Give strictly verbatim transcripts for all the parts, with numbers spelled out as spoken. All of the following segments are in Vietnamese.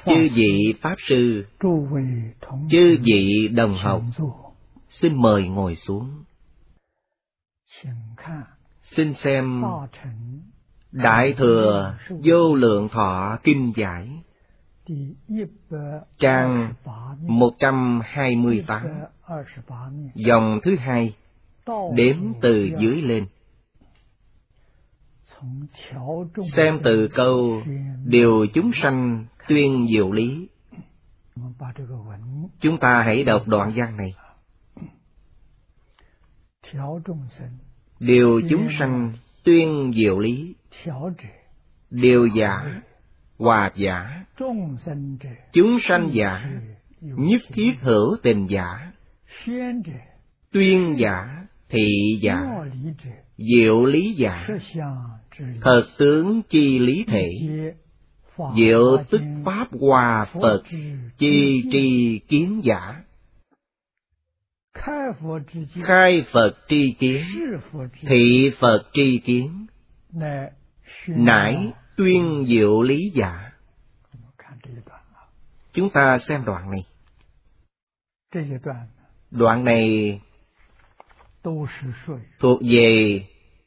Chư vị Pháp Sư, chư vị đồng học, xin mời ngồi xuống. Xin xem Đại Thừa Vô Lượng Thọ Kinh Giải, trang một trăm hai mươi tám, dòng thứ hai, đếm từ dưới lên. Xem từ câu điều chúng sanh tuyên diệu lý. Chúng ta hãy đọc đoạn văn này. Điều chúng sanh tuyên diệu lý, điều giả, hòa giả, chúng sanh giả, nhất thiết hữu tình giả, tuyên giả, thị giả, diệu lý giả, thật tướng chi lý thể, diệu tức pháp hòa Phật, chi tri kiến giả. Khai Phật tri kiến, thị Phật tri kiến, nải tuyên diệu lý giả. Chúng ta xem đoạn này. Đoạn này thuộc về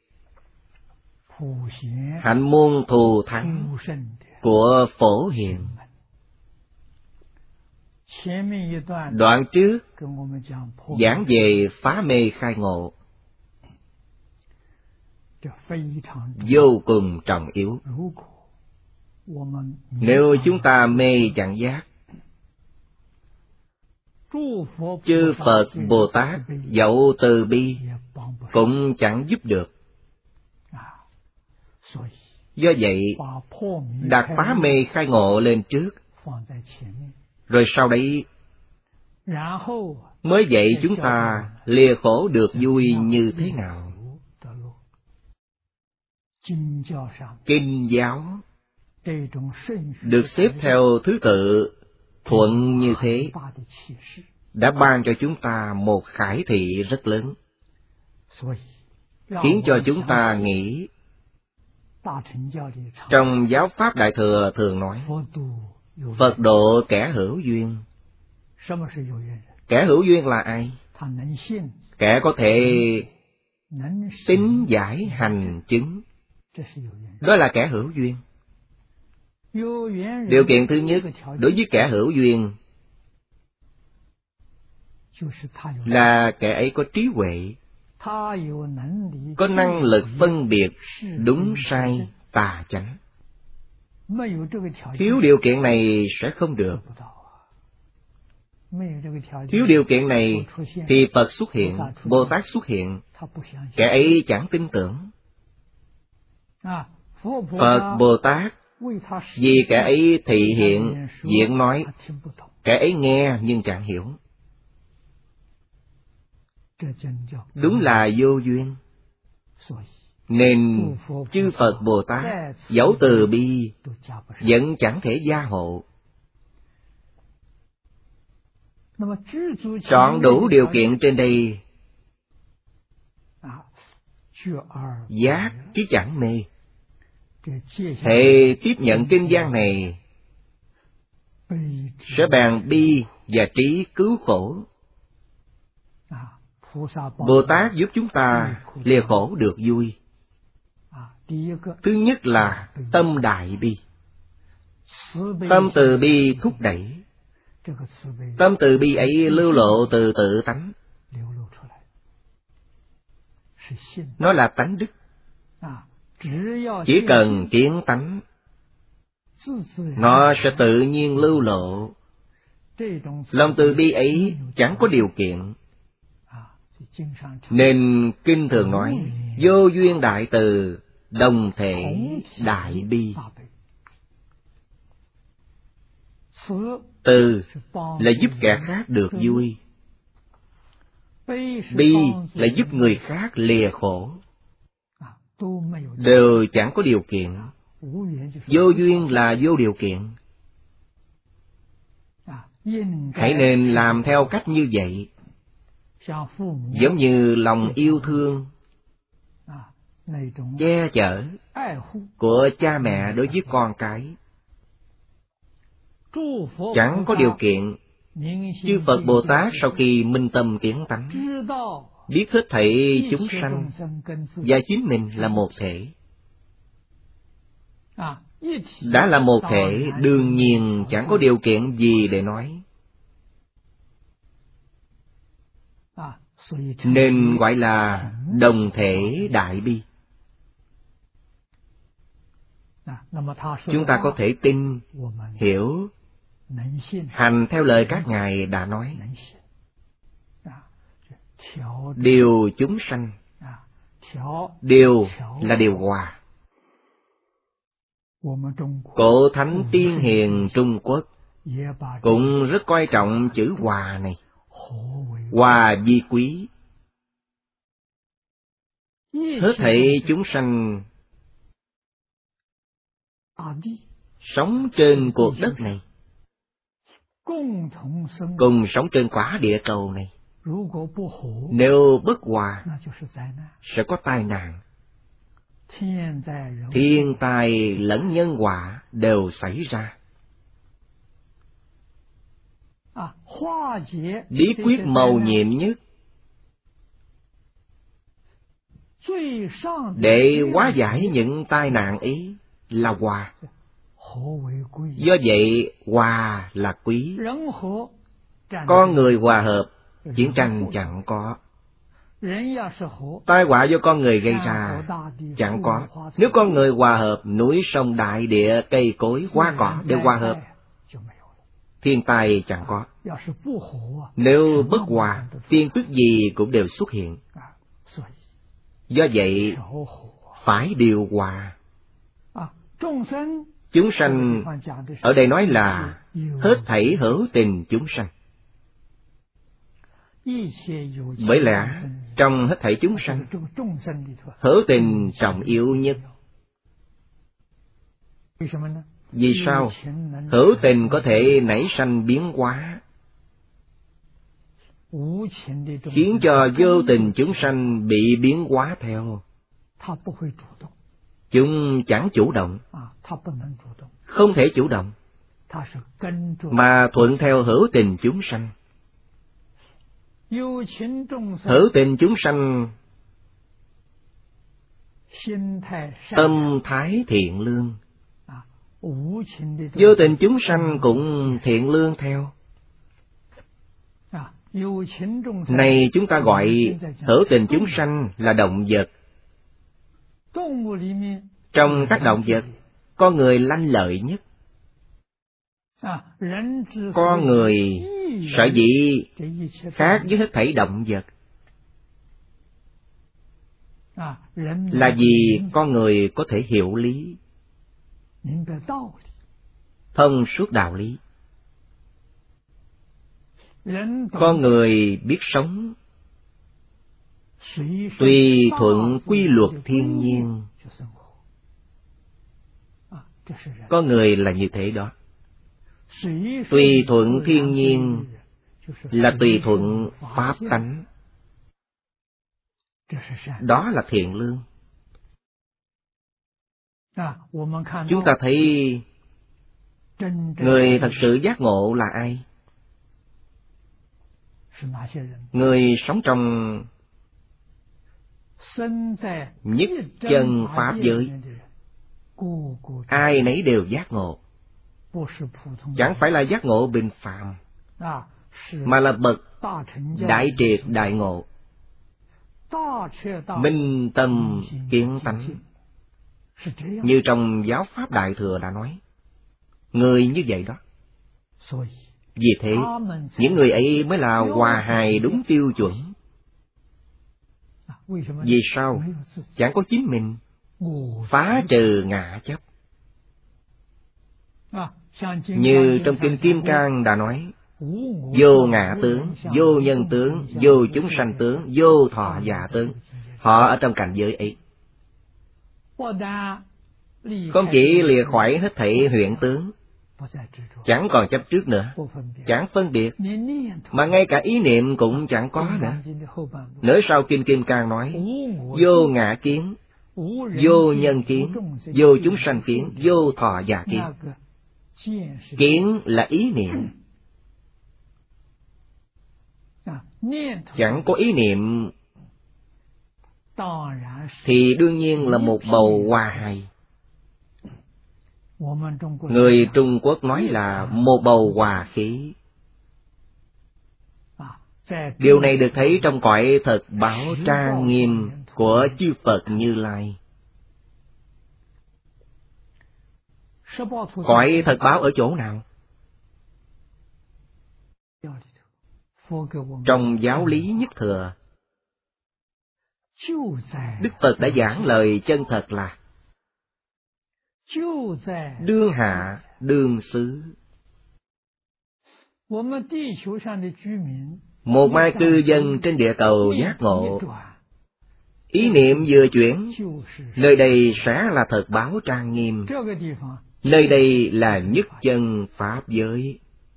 hạnh môn thù thắng của Phổ Hiền. Đoạn trước giảng về phá mê khai ngộ, vô cùng trọng yếu. Nếu chúng ta mê chẳng giác, chư Phật Bồ Tát dẫu từ bi cũng chẳng giúp được. Do vậy, đặt phá mê khai ngộ lên trước, rồi sau đấy mới dạy chúng ta lìa khổ được vui như thế nào. Kinh giáo được xếp theo thứ tự thuận như thế, đã ban cho chúng ta một khải thị rất lớn, khiến cho chúng ta nghĩ. Trong giáo pháp Đại Thừa thường nói, Phật độ kẻ hữu duyên. Kẻ hữu duyên là ai? Kẻ có thể tín giải hành chứng, đó là kẻ hữu duyên. Điều kiện thứ nhất đối với kẻ hữu duyên là kẻ ấy có trí huệ, có năng lực phân biệt đúng sai tà chánh. Thiếu điều kiện này sẽ không được. Thiếu điều kiện này thì Phật xuất hiện, Bồ Tát xuất hiện, kẻ ấy chẳng tin tưởng. Phật Bồ Tát vì kẻ ấy thị hiện, diễn nói, kẻ ấy nghe nhưng chẳng hiểu. Đúng là vô duyên. Nên chư Phật Bồ Tát dẫu từ bi vẫn chẳng thể gia hộ. Trọn đủ điều kiện trên đây, giác chứ chẳng mê. Hệ tiếp nhận kinh văn này sẽ bàn bi và trí cứu khổ. Bồ Tát giúp chúng ta lìa khổ được vui. Thứ nhất là tâm đại bi. Tâm từ bi thúc đẩy. Tâm từ bi ấy lưu lộ từ tự tánh. Nó là tánh đức. Chỉ cần kiến tánh, nó sẽ tự nhiên lưu lộ. Lòng từ bi ấy chẳng có điều kiện. Nên kinh thường nói, vô duyên đại từ, đồng thể đại bi. Từ là giúp kẻ khác được vui. Bi là giúp người khác lìa khổ. Đều chẳng có điều kiện. Vô duyên là vô điều kiện. Hãy nên làm theo cách như vậy. Giống như lòng yêu thương, che chở của cha mẹ đối với con cái. chẳng có điều kiện, chư Phật Bồ Tát sau khi minh tâm kiến tánh, biết hết thảy chúng sanh và chính mình là một thể. Đã là một thể, đương nhiên chẳng có điều kiện gì để nói, nên gọi là đồng thể đại bi. Chúng ta có thể tin, hiểu, hành theo lời các ngài đã nói. Điều chúng sanh, điều là điều hòa. Cổ thánh tiên hiền Trung Quốc cũng rất coi trọng chữ hòa này. Hòa vi quý. Hết thảy chúng sanh sống trên cuộc đất này, cùng sống trên quả địa cầu này. Nếu bất hòa, sẽ có tai nạn. Thiên tai lẫn nhân họa đều xảy ra. Bí quyết mầu nhiệm nhất để hóa giải những tai nạn ấy là hòa. Do vậy, hòa là quý. Con người hòa hợp, chiến tranh chẳng có. Tai họa do con người gây ra chẳng có. Nếu con người hòa hợp, núi sông đại địa, cây cối, hoa cỏ đều hòa hợp, thiên tai chẳng có. Nếu bất hòa, phiền phức gì cũng đều xuất hiện. Do vậy, phải điều hòa. Chúng sanh, ở đây nói là hết thảy hữu tình chúng sanh. Bởi lẽ, trong hết thảy chúng sanh, hữu tình trọng yếu nhất. Vì sao? Hữu tình có thể nảy sanh biến hóa, khiến cho vô tình chúng sanh bị biến hóa theo. Chúng chẳng chủ động, không thể chủ động, mà thuận theo hữu tình chúng sanh. Hữu tình chúng sanh tâm thái thiện lương, vô tình chúng sanh cũng thiện lương theo. Này chúng ta gọi hữu tình chúng sanh là động vật. Trong các động vật, con người lanh lợi nhất. Con người sở dĩ khác với hết thảy động vật là vì con người có thể hiểu lý, thông suốt đạo lý. Con người biết sống tùy thuận quy luật thiên nhiên. Con người là như thế đó. Tùy thuận thiên nhiên là tùy thuận pháp tánh. Đó là thiện lương. Chúng ta thấy người thật sự giác ngộ là ai? Người sống trong nhất chân pháp giới, ai nấy đều giác ngộ. Chẳng phải là giác ngộ bình phàm, mà là bậc đại triệt đại ngộ, minh tâm kiến tánh. Như trong giáo pháp Đại Thừa đã nói, người như vậy đó. Vì thế, những người ấy mới là hòa hài đúng tiêu chuẩn. Vì sao? Chẳng có chính mình, phá trừ ngã chấp. Như trong Kinh Kim Cang đã nói, vô ngã tướng, vô nhân tướng, vô chúng sanh tướng, vô thọ giả tướng. Họ ở trong cảnh giới ấy. Không chỉ lìa khỏi hết thảy huyễn tướng, chẳng còn chấp trước nữa, chẳng phân biệt, mà ngay cả ý niệm cũng chẳng có nữa. Nửa sau Kinh Kim Cang nói, vô ngã kiến, vô nhân kiến, vô chúng sanh kiến, vô thọ giả kiến. Kiến là ý niệm. Chẳng có ý niệm thì đương nhiên là một bầu hòa hài. Người Trung Quốc nói là một bầu hòa khí. Điều này được thấy trong cõi thật báo trang nghiêm của chư Phật Như Lai. Cõi thật báo ở chỗ nào? Trong giáo lý nhất thừa, Đức Phật đã giảng lời chân thật là đương hạ đương xứ. Một mai cư dân trên địa cầu giác ngộ, ý niệm vừa chuyển, nơi đây sẽ là thật báo trang nghiêm. Nơi đây là nhất chân Pháp giới.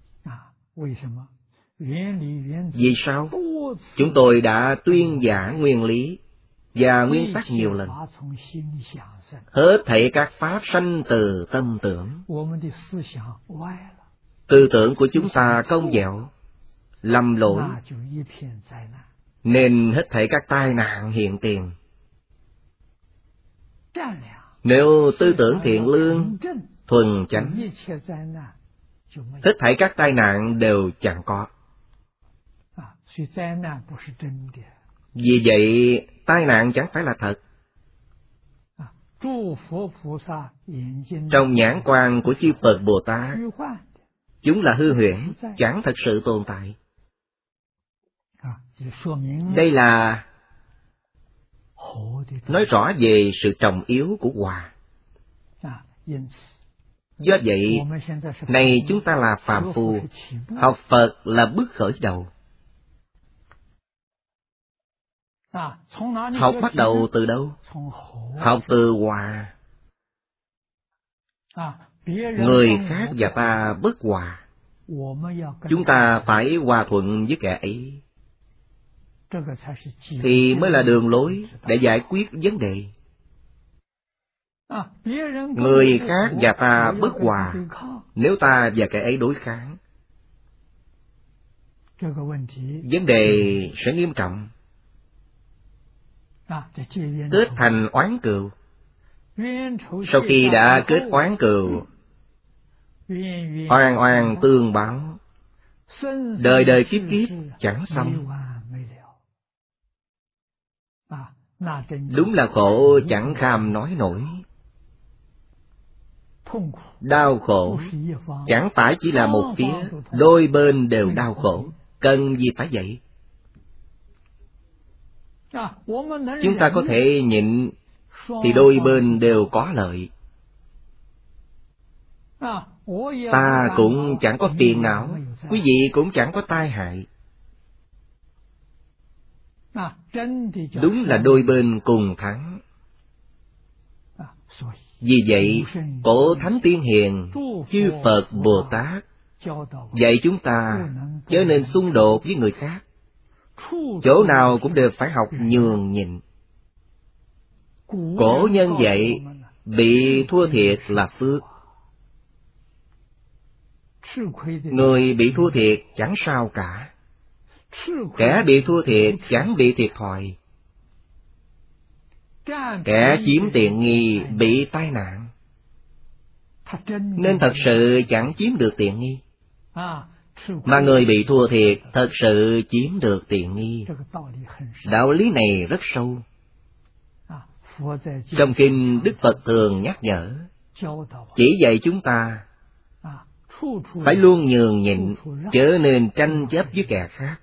Vì sao? Chúng tôi đã tuyên giả nguyên lý và nguyên tắc nhiều lần. Hết thảy các pháp sanh từ tâm tưởng. Tư tưởng của chúng ta cong dẹo, lầm lỗi, nên hết thảy các tai nạn hiện tiền. Nếu tư tưởng thiện lương, thuần chánh, hết thảy các tai nạn đều chẳng có. Vì vậy, tai nạn chẳng phải là thật. Trong nhãn quan của chư Phật Bồ Tát, chúng là hư huyễn, chẳng thật sự tồn tại. Đây là nói rõ về sự trọng yếu của hòa. Do vậy, này chúng ta là phàm phu, học Phật là bước khởi đầu. Học bắt đầu từ đâu? Học từ hòa. Người khác và ta bất hòa, chúng ta phải hòa thuận với kẻ ấy, thì mới là đường lối để giải quyết vấn đề. Người khác và ta bất hòa, nếu ta và kẻ ấy đối kháng, vấn đề sẽ nghiêm trọng, kết thành oán cừu. Sau khi đã kết oán cừu, oan oan tương báo, đời đời kiếp kiếp chẳng xong. Đúng là khổ chẳng kham nói nổi. Đau khổ chẳng phải chỉ là một phía, đôi bên đều đau khổ. Cần gì phải vậy? Chúng ta có thể nhịn thì đôi bên đều có lợi. Ta cũng chẳng có phiền não, quý vị cũng chẳng có tai hại. Đúng là đôi bên cùng thắng. Vì vậy, cổ Thánh Tiên Hiền, chư Phật Bồ Tát dạy chúng ta chớ nên xung đột với người khác. Chỗ nào cũng đều phải học nhường nhịn. Cổ nhân dạy, bị thua thiệt là phước. Người bị thua thiệt chẳng sao cả. Kẻ bị thua thiệt chẳng bị thiệt thòi. Kẻ chiếm tiện nghi bị tai nạn, nên thật sự chẳng chiếm được tiện nghi. Mà người bị thua thiệt thật sự chiếm được tiện nghi. Đạo lý này rất sâu. Trong kinh Đức Phật thường nhắc nhở, chỉ dạy chúng ta phải luôn nhường nhịn, chớ nên tranh chấp với kẻ khác.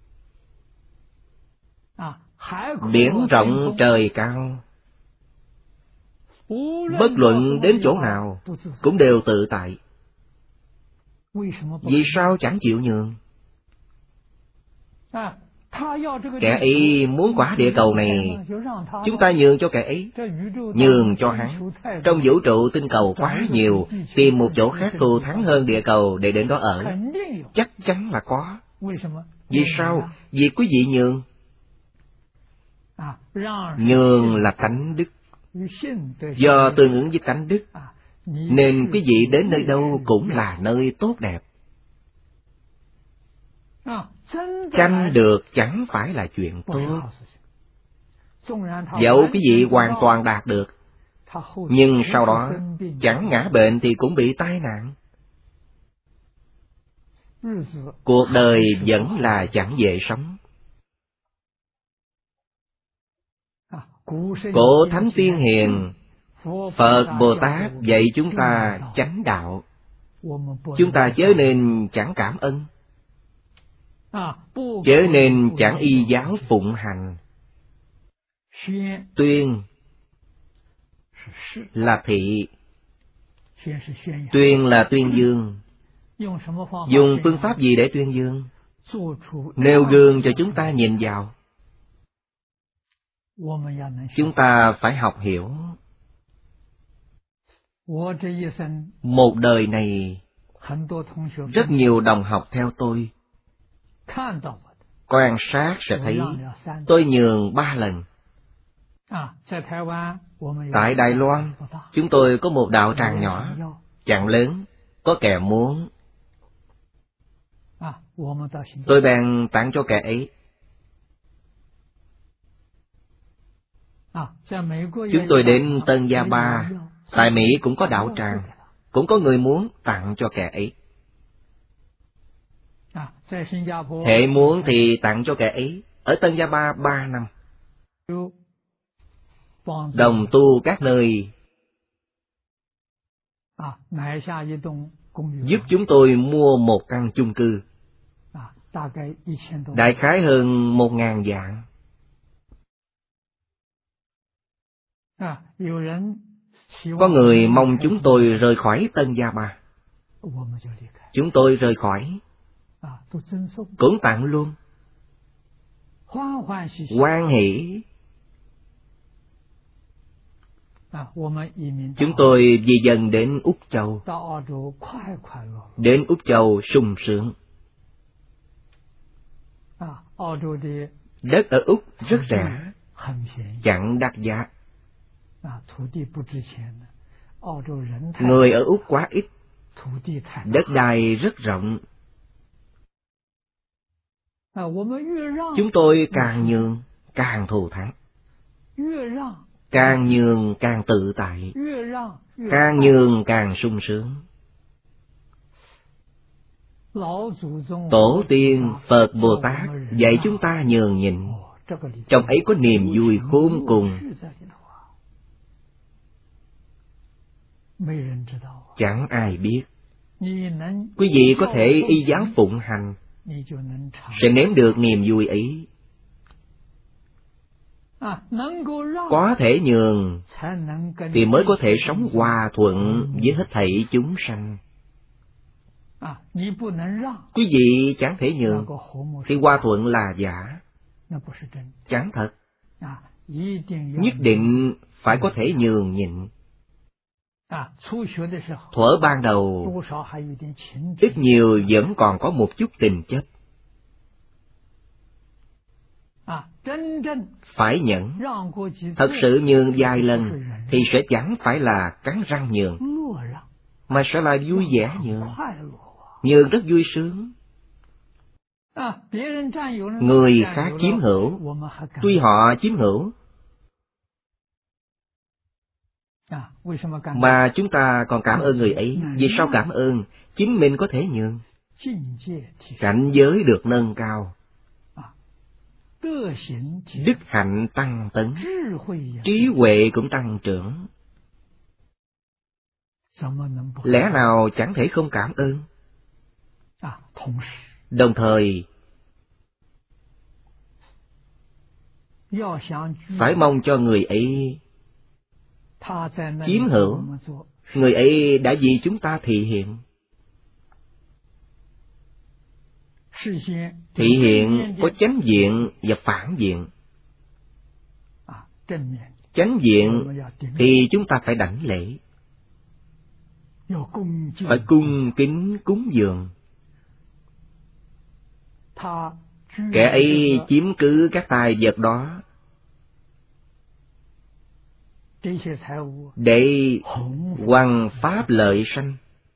Biển rộng trời cao, bất luận đến chỗ nào cũng đều tự tại. Vì sao chẳng chịu nhường? Kẻ ấy muốn quả địa cầu này, chúng ta nhường cho kẻ ấy, nhường cho hắn. Trong vũ trụ tinh cầu quá nhiều, tìm một chỗ khác thù thắng hơn địa cầu để đến đó ở, chắc chắn là có. Vì sao? Vì quý vị nhường. Nhường là tánh đức. Do tương ứng với tánh đức, nên quý vị đến nơi đâu cũng là nơi tốt đẹp. Tranh được chẳng phải là chuyện tốt. Dẫu quý vị hoàn toàn đạt được, nhưng sau đó chẳng ngã bệnh thì cũng bị tai nạn. Cuộc đời vẫn là chẳng dễ sống. Cổ thánh tiên hiền, Phật Bồ Tát dạy chúng ta chánh đạo. Chúng ta chớ nên chẳng cảm ơn, chớ nên chẳng y giáo phụng hành. Tuyên là thị, tuyên là tuyên dương. Dùng phương pháp gì để tuyên dương? Nêu gương cho chúng ta nhìn vào. Chúng ta phải học hiểu. Một đời này, rất nhiều đồng học theo tôi, quan sát sẽ thấy tôi nhường ba lần. Tại Đài Loan, chúng tôi có một đạo tràng nhỏ, chẳng lớn, có kẻ muốn. Tôi bèn tặng cho kẻ ấy. Chúng tôi đến Tân Gia Ba, tại Mỹ cũng có đạo tràng, cũng có người muốn, tặng cho kẻ ấy. Hệ muốn thì tặng cho kẻ ấy. Ở Tân Gia Ba ba năm. Đồng tu các nơi, giúp chúng tôi mua một căn chung cư, đại khái hơn một ngàn vạn. Có người mong chúng tôi rời khỏi Tân Gia Ba. Chúng tôi rời khỏi, cũng tặng luôn. Hoan hỷ. Chúng tôi di dân đến Úc Châu. Đến Úc Châu sung sướng. Đất ở Úc rất rẻ, chẳng đắt giá. Người ở Úc quá ít, đất đai rất rộng. Chúng tôi càng nhường, càng thù thắng. Càng nhường càng tự tại, càng nhường càng sung sướng. Tổ tiên Phật Bồ Tát dạy chúng ta nhường nhịn, trong ấy có niềm vui khôn cùng. Chẳng ai biết. Quý vị có thể y giáo phụng hành, sẽ nếm được niềm vui ấy. Có thể nhường thì mới có thể sống hòa thuận với hết thảy chúng sanh. Quý vị chẳng thể nhường thì hòa thuận là giả, chẳng thật. Nhất định phải có thể nhường nhịn. Thuở ban đầu, ít nhiều vẫn còn có một chút tình chấp. Phải nhẫn. Thật sự nhường vài lần thì sẽ chẳng phải là cắn răng nhường, mà sẽ là vui vẻ nhường. Nhường rất vui sướng. Người khác chiếm hữu, tuy họ chiếm hữu, mà chúng ta còn cảm ơn người ấy. Vì sao cảm ơn? Chính mình có thể nhường. Cảnh giới được nâng cao, đức hạnh tăng tấn, trí huệ cũng tăng trưởng. Lẽ nào chẳng thể không cảm ơn? Đồng thời, phải mong cho người ấy chiếm hữu. Người ấy đã vì chúng ta thị hiện. Thị hiện có chánh diện và phản diện. Chánh diện thì chúng ta phải đảnh lễ, phải cung kính cúng dường. Kẻ ấy chiếm cứ các tài vật đó, để hoằng pháp lợi sanh,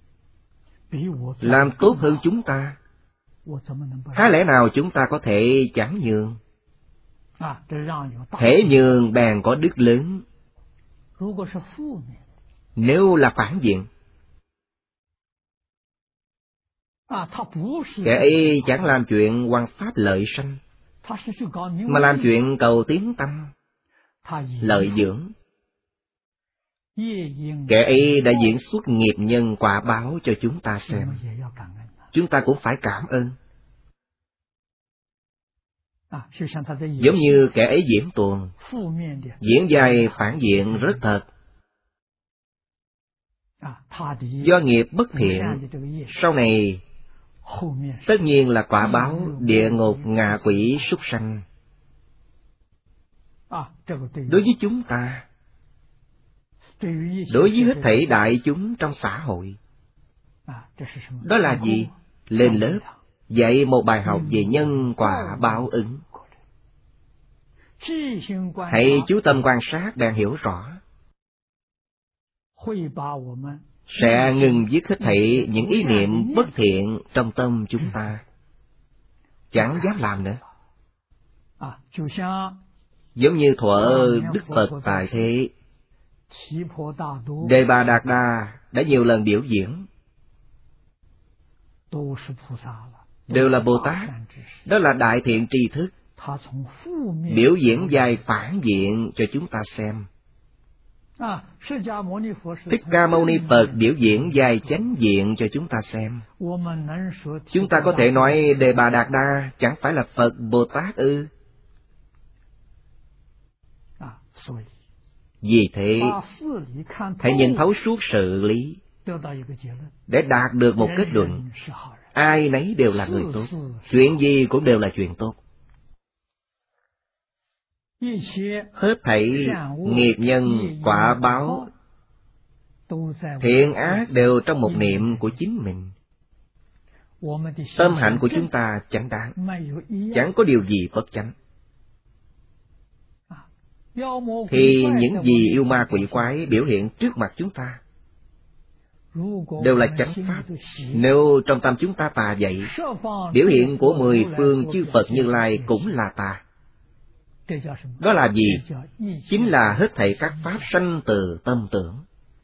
làm tốt hơn chúng ta, há lẽ nào chúng ta có thể chẳng nhường? Thể nhường bèn có đức lớn. Nếu là phản diện, kẻ ấy chẳng làm chuyện hoằng pháp lợi sanh, mà làm chuyện cầu tiến tâm, lợi dưỡng. Kẻ ấy đã diễn xuất nghiệp nhân quả báo cho chúng ta xem. Chúng ta cũng phải cảm ơn. Giống như kẻ ấy diễn tuồng, diễn vai phản diện rất thật. Do nghiệp bất thiện, sau này tất nhiên là quả báo địa ngục, ngạ quỷ, súc sanh. Đối với chúng ta, đối với hết thảy đại chúng trong xã hội, đó là gì? Lên lớp dạy một bài học về nhân quả báo ứng. Hãy chú tâm quan sát đang hiểu rõ, sẽ ngừng dứt hết thảy những ý niệm bất thiện trong tâm chúng ta, chẳng dám làm nữa. Giống như thuở Đức Phật tại thế, Đề Bà Đạt Đa đã nhiều lần biểu diễn, đều là Bồ Tát, đó là đại thiện tri thức, biểu diễn vai phản diện cho chúng ta xem. Thích Ca Mâu Ni Phật biểu diễn vai chánh diện cho chúng ta xem. Chúng ta có thể nói Đề Bà Đạt Đa chẳng phải là Phật Bồ Tát ư? Vì thế, hãy nhìn thấu suốt sự lý, để đạt được một kết luận: ai nấy đều là người tốt, chuyện gì cũng đều là chuyện tốt. Hết thảy nghiệp nhân quả báo, thiện ác đều trong một niệm của chính mình. Tâm hạnh của chúng ta chánh đáng, chẳng có điều gì bất chánh. Thì những gì yêu ma quỷ quái biểu hiện trước mặt chúng ta đều là chánh pháp. Nếu trong tâm chúng ta tà vậy, biểu hiện của mười phương chư Phật Như Lai cũng là tà. Đó là gì? Chính là hết thảy các pháp sanh từ tâm tưởng.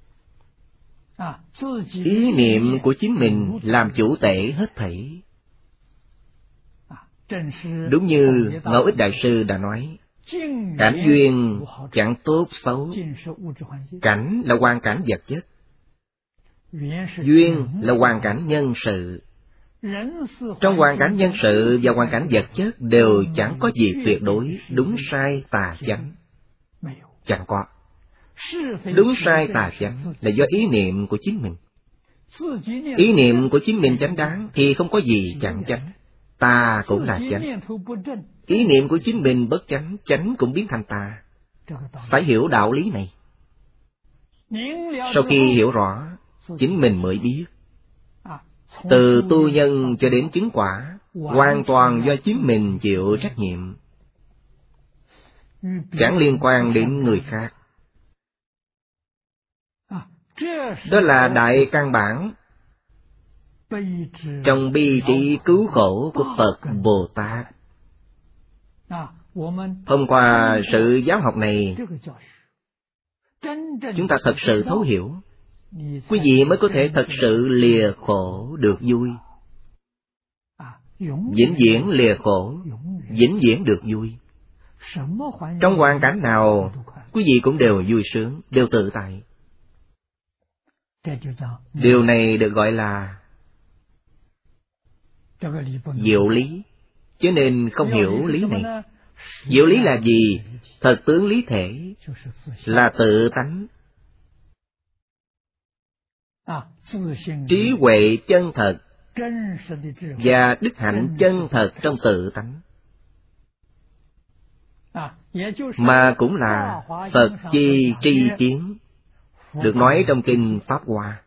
Ý niệm của chính mình làm chủ tể hết thảy. Đúng như Ngẫu Ích Đại Sư đã nói, cảnh duyên chẳng tốt xấu. Cảnh là hoàn cảnh vật chất, duyên là hoàn cảnh nhân sự. Trong hoàn cảnh nhân sự và hoàn cảnh vật chất đều chẳng có gì tuyệt đối, đúng sai tà chánh. Chẳng có. Đúng sai tà chánh là do ý niệm của chính mình. Ý niệm của chính mình chánh đáng thì không có gì chẳng chánh. Tà cũng là chánh. Ý niệm của chính mình bất chánh, chánh cũng biến thành tà. Phải hiểu đạo lý này. Sau khi hiểu rõ, chính mình mới biết. Từ tu nhân cho đến chứng quả, hoàn toàn do chính mình chịu trách nhiệm, chẳng liên quan đến người khác. Đó là đại căn bản trong bi trí cứu khổ của Phật Bồ Tát. Thông qua sự giáo học này, chúng ta thật sự thấu hiểu, quý vị mới có thể thật sự lìa khổ được vui. Vĩnh viễn lìa khổ, vĩnh viễn được vui. Trong hoàn cảnh nào, quý vị cũng đều vui sướng, đều tự tại. Điều này được gọi là diệu lý, chứ nên không hiểu lý này. Diệu lý là gì? Thật tướng lý thể là tự tánh, trí huệ chân thật và đức hạnh chân thật trong tự tánh, mà cũng là Phật chi tri kiến, được nói trong kinh Pháp Hoa.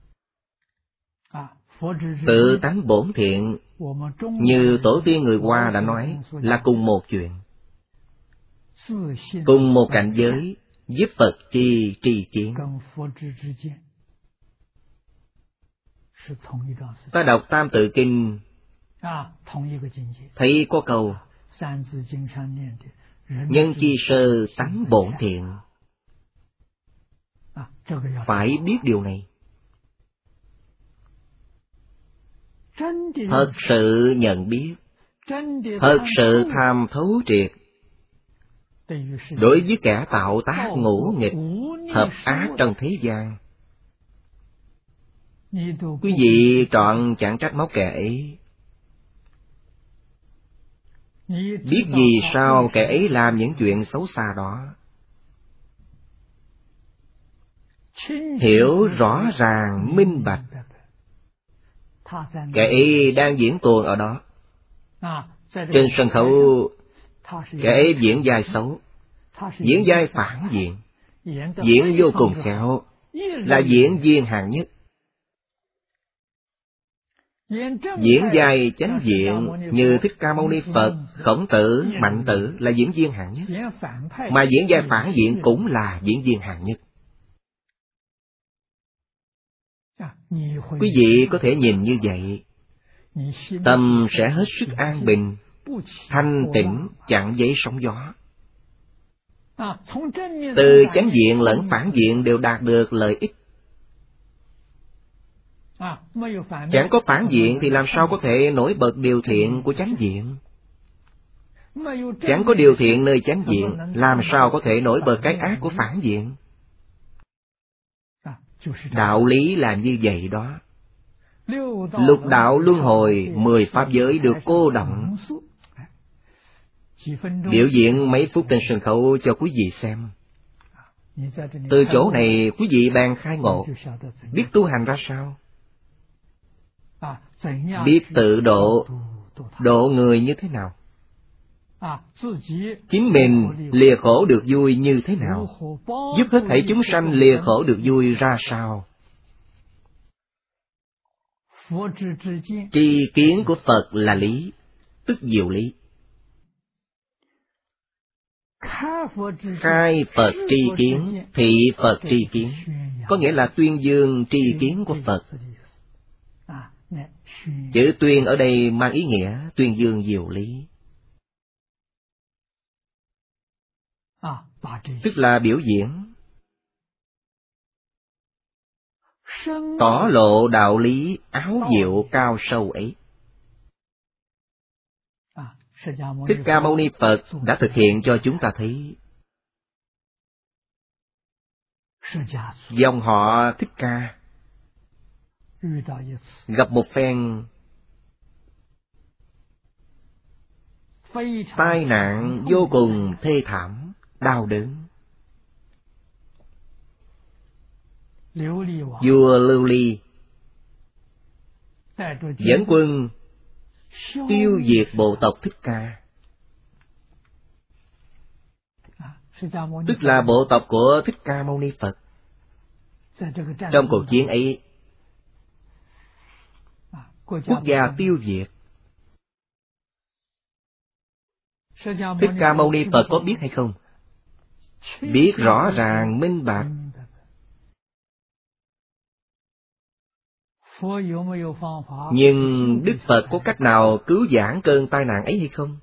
Tự tánh bổn thiện, như tổ tiên người Hoa đã nói, là cùng một chuyện, cùng một cảnh giới, giúp Phật chi tri kiến. Ta đọc Tam Tự Kinh, thấy có câu nhân chi sơ tánh bổn thiện. Phải biết điều này. Thật sự nhận biết, thật sự tham thấu triệt, đối với kẻ tạo tác ngũ nghịch, hợp ác trong thế gian, quý vị trọn chẳng trách móc kẻ ấy. Biết vì sao kẻ ấy làm những chuyện xấu xa đó, hiểu rõ ràng minh bạch, kẻ ấy đang diễn tuồng ở đó. Trên sân khấu, kẻ ấy diễn vai xấu, diễn vai phản diện, diễn vô cùng khéo, là diễn viên hạng nhất. Diễn vai chánh diện như Thích Ca Mâu Ni Phật, Khổng Tử, Mạnh Tử là diễn viên hạng nhất, mà diễn vai phản diện cũng là diễn viên hạng nhất. Quý vị có thể nhìn như vậy, tâm sẽ hết sức an bình, thanh tịnh, chẳng giấy sóng gió. Từ chánh diện lẫn phản diện đều đạt được lợi ích. Chẳng có phản diện thì làm sao có thể nổi bật điều thiện của chánh diện? Chẳng có điều thiện nơi chánh diện, làm sao có thể nổi bật cái ác của phản diện? Đạo lý là như vậy đó. Lục đạo luân hồi, mười pháp giới được cô đọng. Biểu diễn mấy phút trên sân khấu cho quý vị xem. Từ chỗ này quý vị bèn khai ngộ, biết tu hành ra sao, biết tự độ, độ người như thế nào, chính mình lìa khổ được vui như thế nào, giúp hết thảy chúng sanh lìa khổ được vui ra sao. Tri kiến của Phật là lý, tức diệu lý. Khai Phật tri kiến, thị Phật tri kiến, có nghĩa là tuyên dương tri kiến của Phật. Chữ tuyên ở đây mang ý nghĩa tuyên dương diệu lý, tức là biểu diễn, tỏ lộ đạo lý áo diệu cao sâu ấy. Thích Ca Mâu Ni Phật đã thực hiện cho chúng ta thấy. Dòng họ Thích Ca gặp một phen tai nạn vô cùng thê thảm, đau đớn. Vua Lưu Ly dẫn quân tiêu diệt bộ tộc Thích Ca, tức là bộ tộc của Thích Ca Mâu Ni Phật. Trong cuộc chiến ấy, quốc gia tiêu diệt. Thích Ca Mâu Ni Phật có biết hay không? Biết rõ ràng minh bạch. Nhưng Đức Phật có cách nào cứu vãn cơn tai nạn ấy hay không?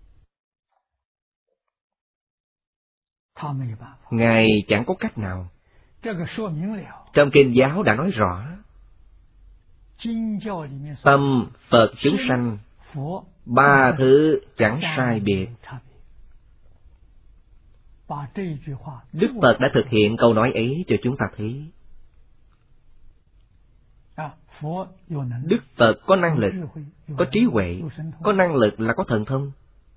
Ngài chẳng có cách nào. Trong kinh giáo đã nói rõ, tâm Phật chúng sanh, ba thứ chẳng sai biệt. Đức Phật đã thực hiện câu nói ấy cho chúng ta thấy. Đức Phật có năng lực, có trí huệ, có năng lực là có thần thông.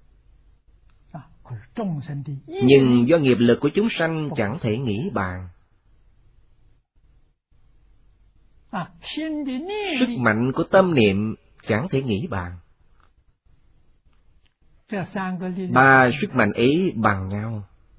Nhưng do nghiệp lực của chúng sanh chẳng thể nghĩ bàn. Sức mạnh của tâm niệm chẳng thể nghĩ bàn. Ba sức mạnh ấy bằng nhau.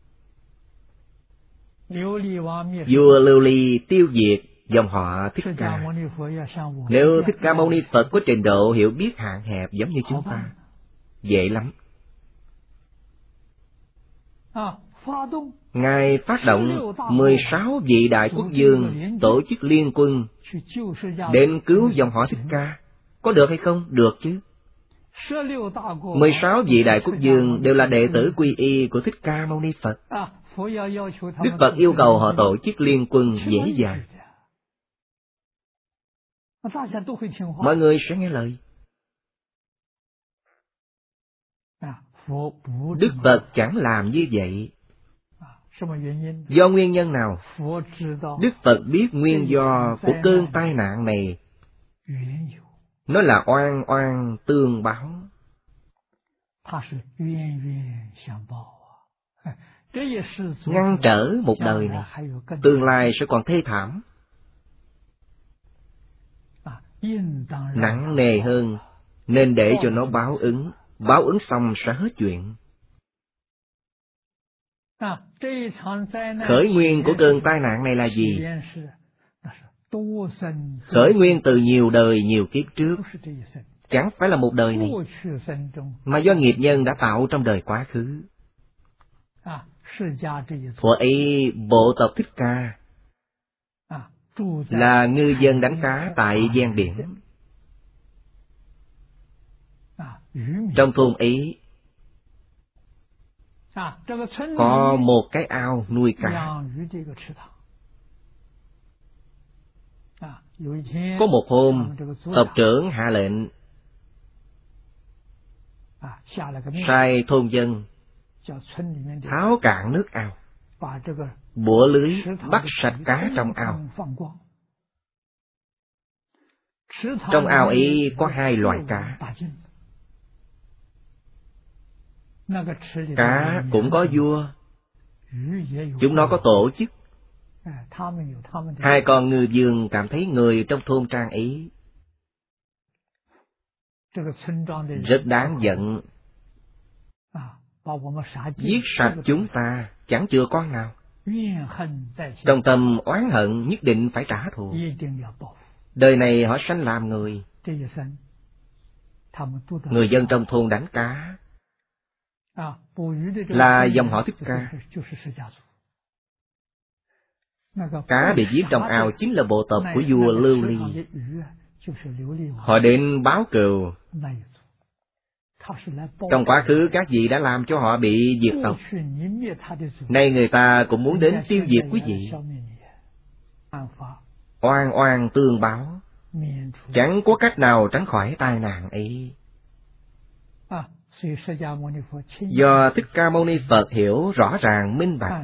Vua Lưu Ly tiêu diệt dòng họ Thích Ca. Nếu Thích Ca Mâu Ni Phật có trình độ hiểu biết hạn hẹp giống như chúng ta, dễ lắm. Ngài phát động mười sáu vị đại quốc vương tổ chức liên quân đến cứu dòng họ Thích Ca. Có được hay không? Được chứ. Mười sáu vị đại quốc vương đều là đệ tử quy y của Thích Ca Mâu Ni Phật. Đức Phật yêu cầu họ tổ chức liên quân dễ dàng. Mọi người sẽ nghe lời. Đức Phật chẳng làm như vậy. Do nguyên nhân nào? Đức Phật biết nguyên do của cơn tai nạn này. Nó là oan oan tương báo. Ngăn trở một đời này, tương lai sẽ còn thê thảm, nặng nề hơn, nên để cho nó báo ứng. Báo ứng xong sẽ hết chuyện. Khởi nguyên của cơn tai nạn này là gì? Khởi nguyên từ nhiều đời nhiều kiếp trước, chẳng phải là một đời này, mà do nghiệp nhân đã tạo trong đời quá khứ. Thuở ấy bộ tộc Thích Ca là ngư dân đánh cá tại ven biển. Trong thôn ấy có một cái ao nuôi cá. Có một hôm, tộc trưởng hạ lệnh sai thôn dân tháo cạn nước ao, bủa lưới bắt sạch cá trong ao. Trong ao ấy có hai loại cá. Cá cũng có vua, chúng nó có tổ chức. Hai con ngư vương cảm thấy người trong thôn trang ấy rất đáng giận, giết sạch chúng ta, chẳng chừa con nào. Trong tâm oán hận nhất định phải trả thù. Đời này họ sanh làm người. Người dân trong thôn đánh cá là dòng họ Thích Ca. Cá bị giết trong ao chính là bộ tộc của vua Lưu Ly. Họ đến báo cừu. Trong quá khứ các vị đã làm cho họ bị diệt tộc. Nay người ta cũng muốn đến tiêu diệt quý vị. Oan oan tương báo, chẳng có cách nào tránh khỏi tai nạn ấy. Do Thích Ca Mâu Ni Phật hiểu rõ ràng minh bạch,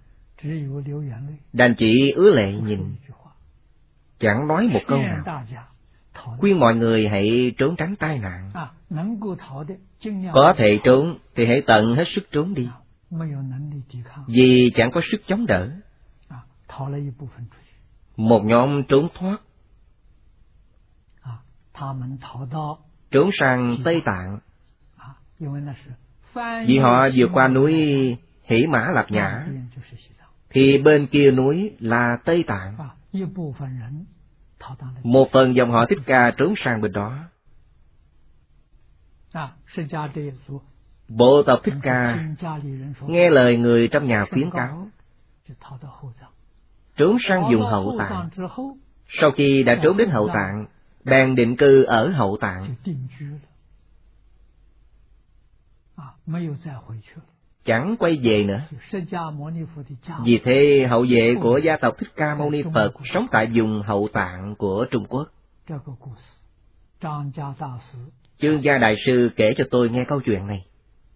đành chỉ ứa lệ nhìn, chẳng nói một câu nào, khuyên mọi người hãy trốn tránh tai nạn. Có thể trốn thì hãy tận hết sức trốn đi, vì chẳng có sức chống đỡ. Một nhóm trốn thoát, trốn sang Tây Tạng, vì họ vượt qua núi Hỷ Mã Lạp Nhã, thì bên kia núi là Tây Tạng. Một phần dòng họ Thích Ca trốn sang bên đó. Bộ tộc Thích Ca nghe lời người trong nhà khuyến cáo, trốn sang vùng Hậu Tạng. Sau khi đã trốn đến Hậu Tạng, bèn định cư ở Hậu Tạng, chẳng quay về nữa. Vì thế hậu vệ của gia tộc Thích Ca Mâu Ni Phật sống tại vùng Hậu Tạng của Trung Quốc. Chương Gia Đại Sư kể cho tôi nghe câu chuyện này.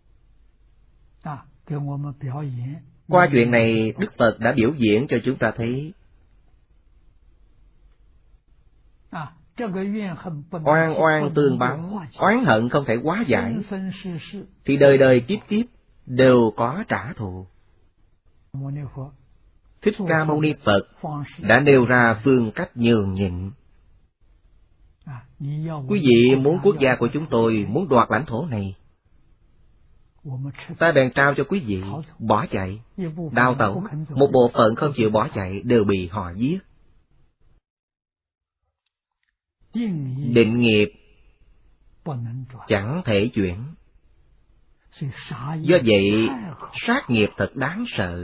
Qua chuyện này, Đức Phật đã biểu diễn cho chúng ta thấy oan oan tương báo, oán hận không thể hóa giải, thì đời đời kiếp kiếp đều có trả thù. Thích Ca Mâu Ni Phật đã nêu ra phương cách nhường nhịn. Quý vị muốn quốc gia của chúng tôi, muốn đoạt lãnh thổ này, ta bèn trao cho quý vị, bỏ chạy, đào tẩu. Một bộ phận không chịu bỏ chạy đều bị họ giết. Định nghiệp chẳng thể chuyển. Do vậy, sát nghiệp thật đáng sợ.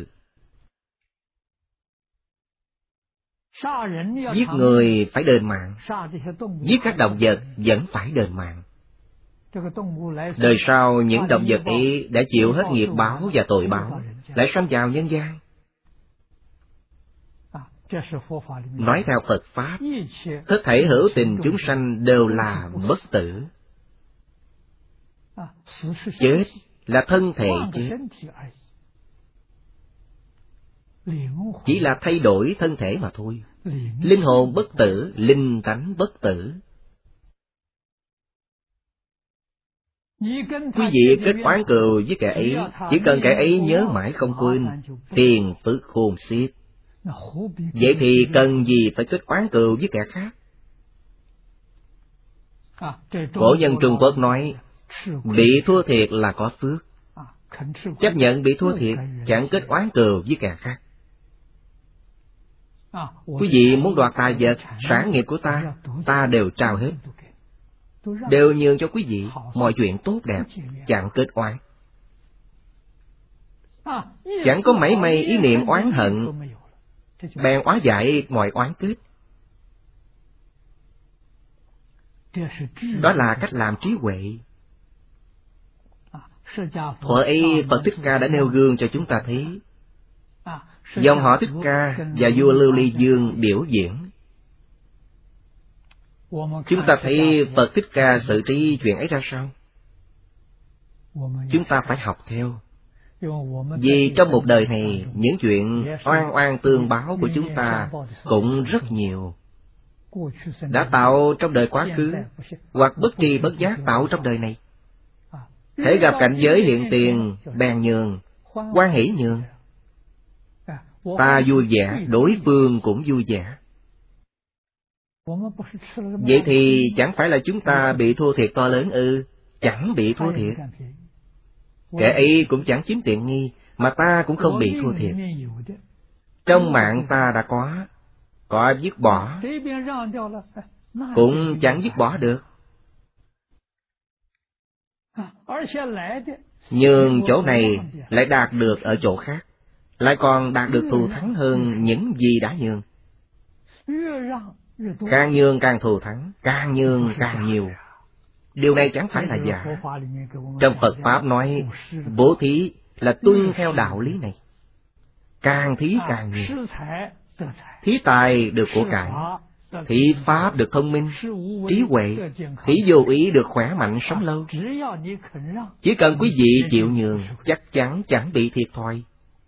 Giết người phải đền mạng, giết các động vật vẫn phải đền mạng. Đời sau những động vật ấy đã chịu hết nghiệp báo và tội báo, lại sanh vào nhân gian. Nói theo Phật Pháp, tất thảy hữu tình chúng sanh đều là bất tử. Chết là thân thể chết, chỉ là thay đổi thân thể mà thôi. Linh hồn bất tử, linh tánh bất tử. Quý vị kết oán cừu với kẻ ấy, chỉ cần kẻ ấy nhớ mãi không quên, tiền phước khôn xiết. Vậy thì cần gì phải kết oán cừu với kẻ khác? Cổ nhân Trung Quốc nói, bị thua thiệt là có phước. Chấp nhận bị thua thiệt, chẳng kết oán cừu với kẻ khác. Quý vị muốn đoạt tài vật, sản nghiệp của ta, ta đều trao hết, đều nhường cho quý vị mọi chuyện tốt đẹp, chẳng kết oán. Chẳng có mảy may ý niệm oán hận, bèn hóa giải mọi oán kết. Đó là cách làm trí huệ. Thuở ấy Phật Thích Ca đã nêu gương cho chúng ta thấy. Dòng họ Thích Ca và vua Lưu Ly Dương biểu diễn. Chúng ta thấy Phật Thích Ca xử trí chuyện ấy ra sao? Chúng ta phải học theo. Vì trong một đời này, những chuyện oan oan tương báo của chúng ta cũng rất nhiều. Đã tạo trong đời quá khứ, hoặc bất tri bất giác tạo trong đời này. Hễ gặp cảnh giới hiện tiền, bèn nhường, hoan hỷ nhường. Ta vui vẻ, đối phương cũng vui vẻ. Vậy thì chẳng phải là chúng ta bị thua thiệt to lớn ư? Chẳng bị thua thiệt. Kẻ ấy cũng chẳng chiếm tiện nghi, mà ta cũng không bị thua thiệt. Trong mạng ta đã có, có dứt bỏ, cũng chẳng dứt bỏ được. Nhưng chỗ này lại đạt được ở chỗ khác, lại còn đạt được thù thắng hơn những gì đã nhường. Càng nhường càng thù thắng, càng nhường càng nhiều. Điều này chẳng phải là giả. Trong Phật Pháp nói, bố thí là tuân theo đạo lý này. Càng thí càng nhiều. Thí tài được của cải, thí pháp được thông minh, trí huệ, thí vô ý được khỏe mạnh sống lâu. Chỉ cần quý vị chịu nhường, chắc chắn chẳng bị thiệt thòi.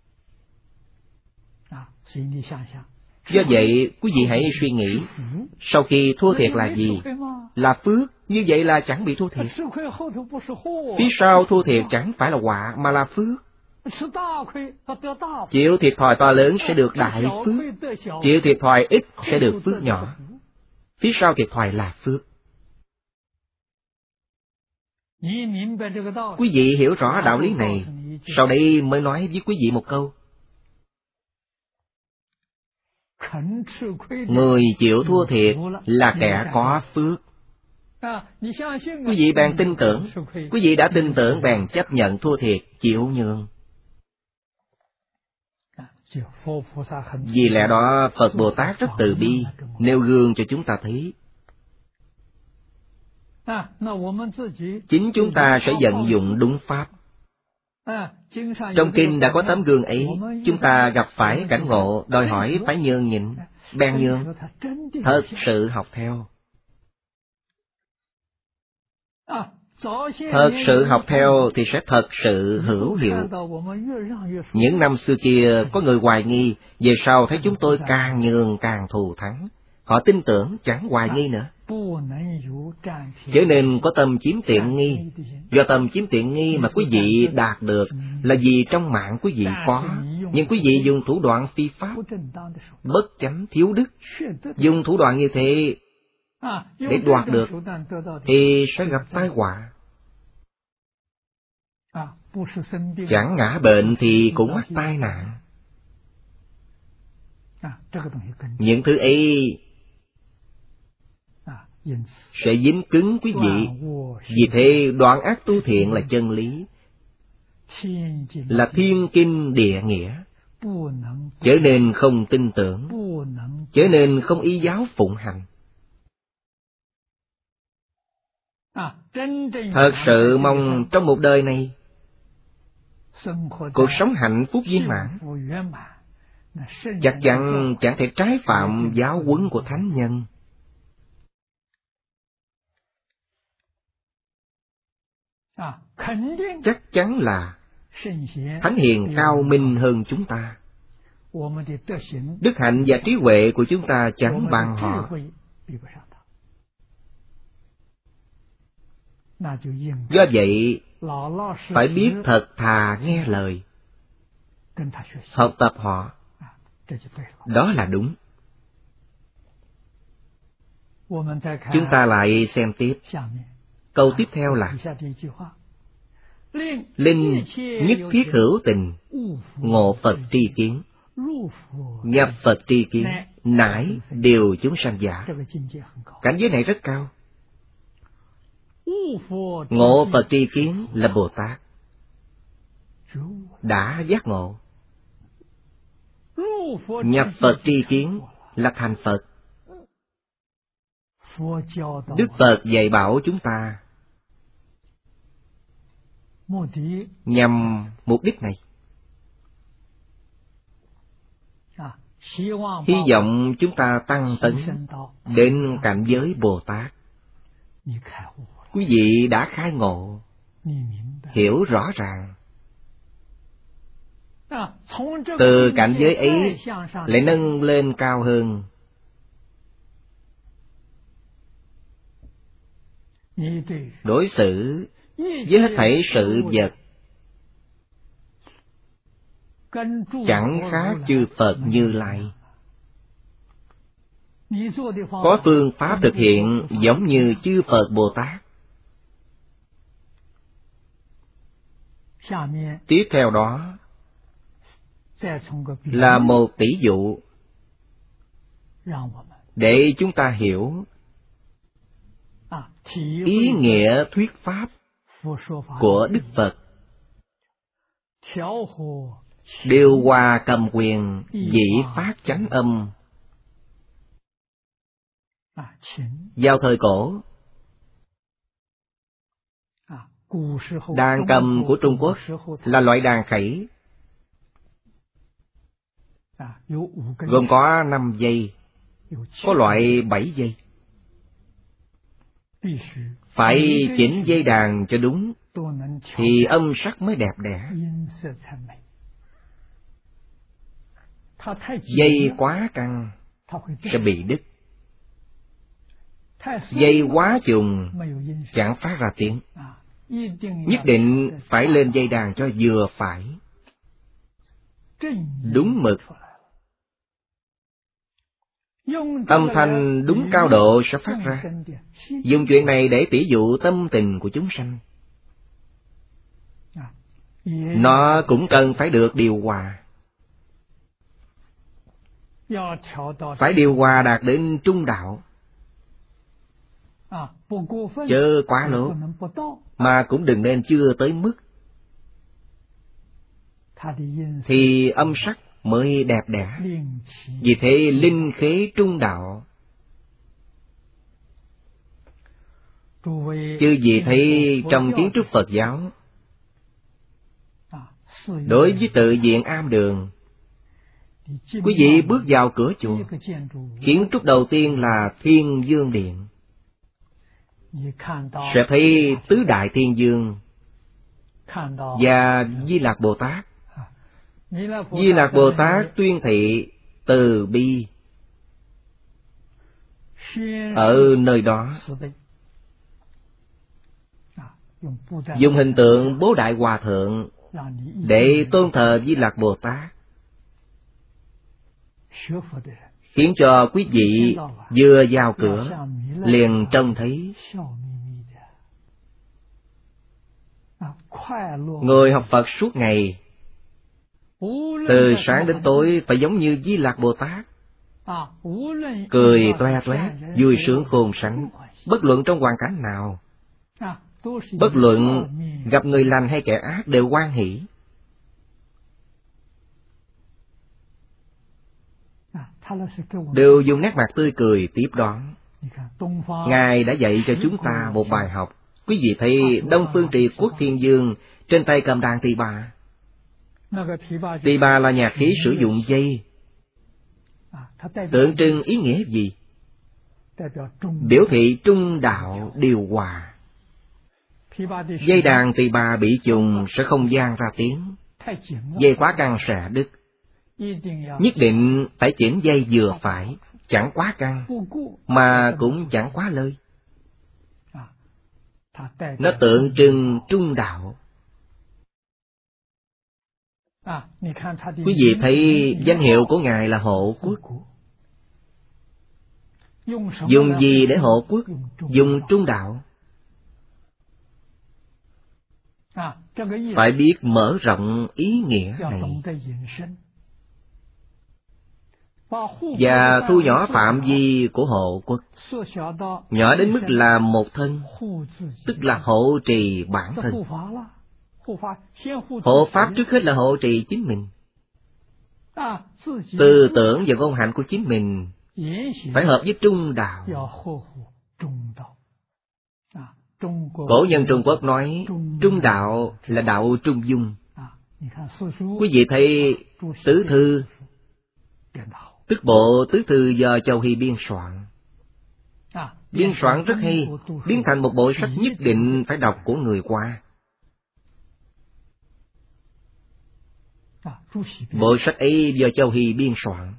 Do vậy, quý vị hãy suy nghĩ, sau khi thua thiệt là gì? Là phước, như vậy là chẳng bị thua thiệt. Phía sau thua thiệt chẳng phải là họa, mà là phước. Chịu thiệt thòi to lớn sẽ được đại phước, chịu thiệt thòi ít sẽ được phước nhỏ. Phía sau thiệt thòi là phước. Quý vị hiểu rõ đạo lý này, sau đây mới nói với quý vị một câu. Người chịu thua thiệt là kẻ có phước. Quý vị bèn tin tưởng, quý vị đã tin tưởng bèn chấp nhận thua thiệt, chịu nhường. Vì lẽ đó Phật Bồ Tát rất từ bi, nêu gương cho chúng ta thấy. Chính chúng ta sẽ vận dụng đúng pháp. Trong kinh đã có tấm gương ấy, chúng ta gặp phải cảnh ngộ đòi hỏi phải nhường nhịn, bèn nhường, thật sự học theo. Thật sự học theo thì sẽ thật sự hữu hiệu. Những năm xưa kia có người hoài nghi, về sau thấy chúng tôi càng nhường càng thù thắng. Họ tin tưởng chẳng hoài nghi nữa. Cho nên có tâm chiếm tiện nghi. Do tâm chiếm tiện nghi mà quý vị đạt được là vì trong mạng quý vị có, nhưng quý vị dùng thủ đoạn phi pháp, bất chánh thiếu đức. Dùng thủ đoạn như thế để đoạt được thì sẽ gặp tai họa. Chẳng ngã bệnh thì cũng mắc tai nạn. Những thứ ấy sẽ dính cứng quý vị. Vì thế đoạn ác tu thiện là chân lý. là thiên kinh địa nghĩa, chớ nên không tin tưởng, chớ nên không y giáo phụng hành. Thật sự mong trong một đời này, cuộc sống hạnh phúc viên mãn, chắc chắn chẳng thể trái phạm giáo huấn của thánh nhân. Chắc chắn là thánh hiền cao minh hơn chúng ta. Đức hạnh và trí huệ của chúng ta chẳng bằng họ. Do vậy, phải biết thật thà nghe lời, học tập họ. Đó là đúng. Chúng ta lại xem tiếp. Câu tiếp theo là: Linh nhất thiết hữu tình, ngộ Phật tri kiến, nhập Phật tri kiến, nải điều chúng sanh giả. Cảnh giới này rất cao. Ngộ Phật tri kiến là Bồ Tát, đã giác ngộ. Nhập Phật tri kiến là thành Phật. Đức Phật dạy bảo chúng ta nhằm mục đích này. Hy vọng chúng ta tăng tấn đến cảnh giới Bồ Tát. Quý vị đã khai ngộ, hiểu rõ ràng. Từ cảnh giới ấy lại nâng lên cao hơn. Đối xử với hết thảy sự vật chẳng khác chư Phật Như Lai. Có phương pháp thực hiện giống như chư Phật Bồ Tát. Tiếp theo đó là một tỷ dụ để chúng ta hiểu ý nghĩa thuyết pháp của Đức Phật. Điều hòa cầm quyền, dĩ phát chánh âm. Vào thời cổ, đàn cầm của Trung Quốc là loại đàn khẩy, gồm có năm dây, có loại bảy dây. Phải chỉnh dây đàn cho đúng thì âm sắc mới đẹp đẽ. Dây quá căng sẽ bị đứt, dây quá trùng chẳng phát ra tiếng. Nhất định phải lên dây đàn cho vừa phải, đúng mực. Âm thanh đúng cao độ sẽ phát ra. Dùng chuyện này để tỉ dụ tâm tình của chúng sanh. Nó cũng cần phải được điều hòa. Phải điều hòa đạt đến trung đạo, chớ quá lố, mà cũng đừng nên chưa tới mức, thì âm sắc mới đẹp đẽ. Vì thế linh khế trung đạo. Chứ vì thấy trong kiến trúc Phật giáo, đối với tự viện am đường, quý vị bước vào cửa chùa, kiến trúc đầu tiên là Thiên Dương Điện. Sẽ thấy tứ đại thiên dương và Di Lạc Bồ Tát. Di Lạc Bồ Tát tuyên thị từ bi ở nơi đó, dùng hình tượng Bố Đại Hòa Thượng để tôn thờ Di Lạc Bồ Tát, khiến cho quý vị vừa vào cửa liền trông thấy người học Phật suốt ngày, từ sáng đến tối phải giống như Di Lạc Bồ Tát, cười toe toét, vui sướng khôn sánh, bất luận trong hoàn cảnh nào, Bất luận gặp người lành hay kẻ ác đều hoan hỷ. Đều dùng nét mặt tươi cười tiếp đón. Ngài đã dạy cho chúng ta một bài học. Quý vị thấy Đông Phương Trì Quốc Thiên Dương trên tay cầm đàn tỳ bà. Tỳ bà là nhạc khí sử dụng dây. Tượng trưng ý nghĩa gì? Biểu thị trung đạo điều hòa. Dây đàn tỳ bà bị trùng sẽ không vang ra tiếng. Dây quá căng sẽ đứt. Nhất định phải chỉnh dây vừa phải, chẳng quá căng, mà cũng chẳng quá lơi. Nó tượng trưng trung đạo. Quý vị thấy danh hiệu của Ngài là Hộ Quốc. Dùng gì để hộ quốc? Dùng trung đạo. Phải biết mở rộng ý nghĩa này. Và thu nhỏ phạm vi của hộ quốc, nhỏ đến mức là một thân, tức là hộ trì bản thân. Hộ pháp trước hết là hộ trì chính mình. Tư tưởng và ngôn hạnh của chính mình phải hợp với trung đạo. Cổ nhân Trung Quốc nói trung đạo là đạo trung dung. Quý vị thấy tứ thư, tức bộ tứ thư do Châu Hy biên soạn. Biên soạn rất hay, biến thành một bộ sách nhất định phải đọc của người Hoa. Bộ sách ấy do Châu Hy biên soạn.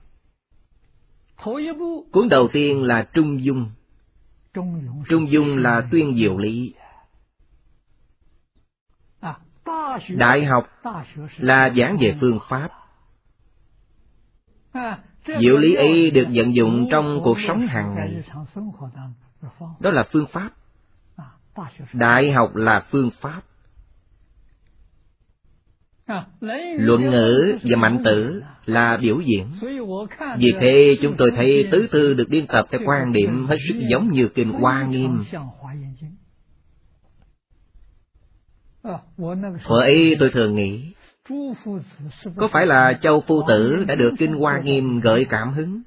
Cuốn đầu tiên là Trung Dung. Trung Dung là tuyên diệu lý. Đại học là giảng về phương pháp. Diệu lý ấy được vận dụng trong cuộc sống hàng ngày. Đó là phương pháp. Đại học là phương pháp. Luận ngữ và mạnh tử là biểu diễn. Vì thế chúng tôi thấy tứ thư được biên tập theo quan điểm hết sức giống như kinh Hoa Nghiêm. Hồi ấy tôi thường nghĩ, có phải là Châu Phu Tử đã được kinh Hoa Nghiêm gợi cảm hứng,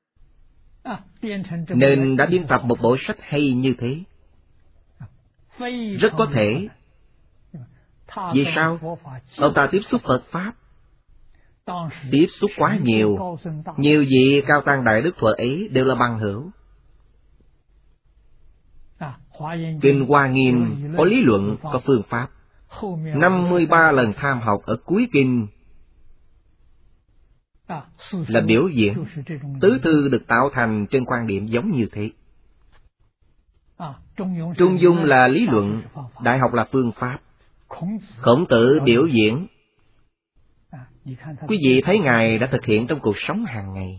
nên đã biên tập một bộ sách hay như thế? Rất có thể. Vì sao? Ông ta tiếp xúc Phật Pháp, tiếp xúc quá nhiều. Nhiều vị cao tăng đại đức thuở ấy đều là bằng hữu. Kinh Hoa Nghiêm có lý luận, có phương pháp. năm mươi ba lần tham học ở cuối kinh là biểu diễn. Tứ thư được tạo thành trên quan điểm giống như thế. Trung dung là lý luận, đại học là phương pháp. Khổng Tử biểu diễn. Quý vị thấy Ngài đã thực hiện trong cuộc sống hàng ngày.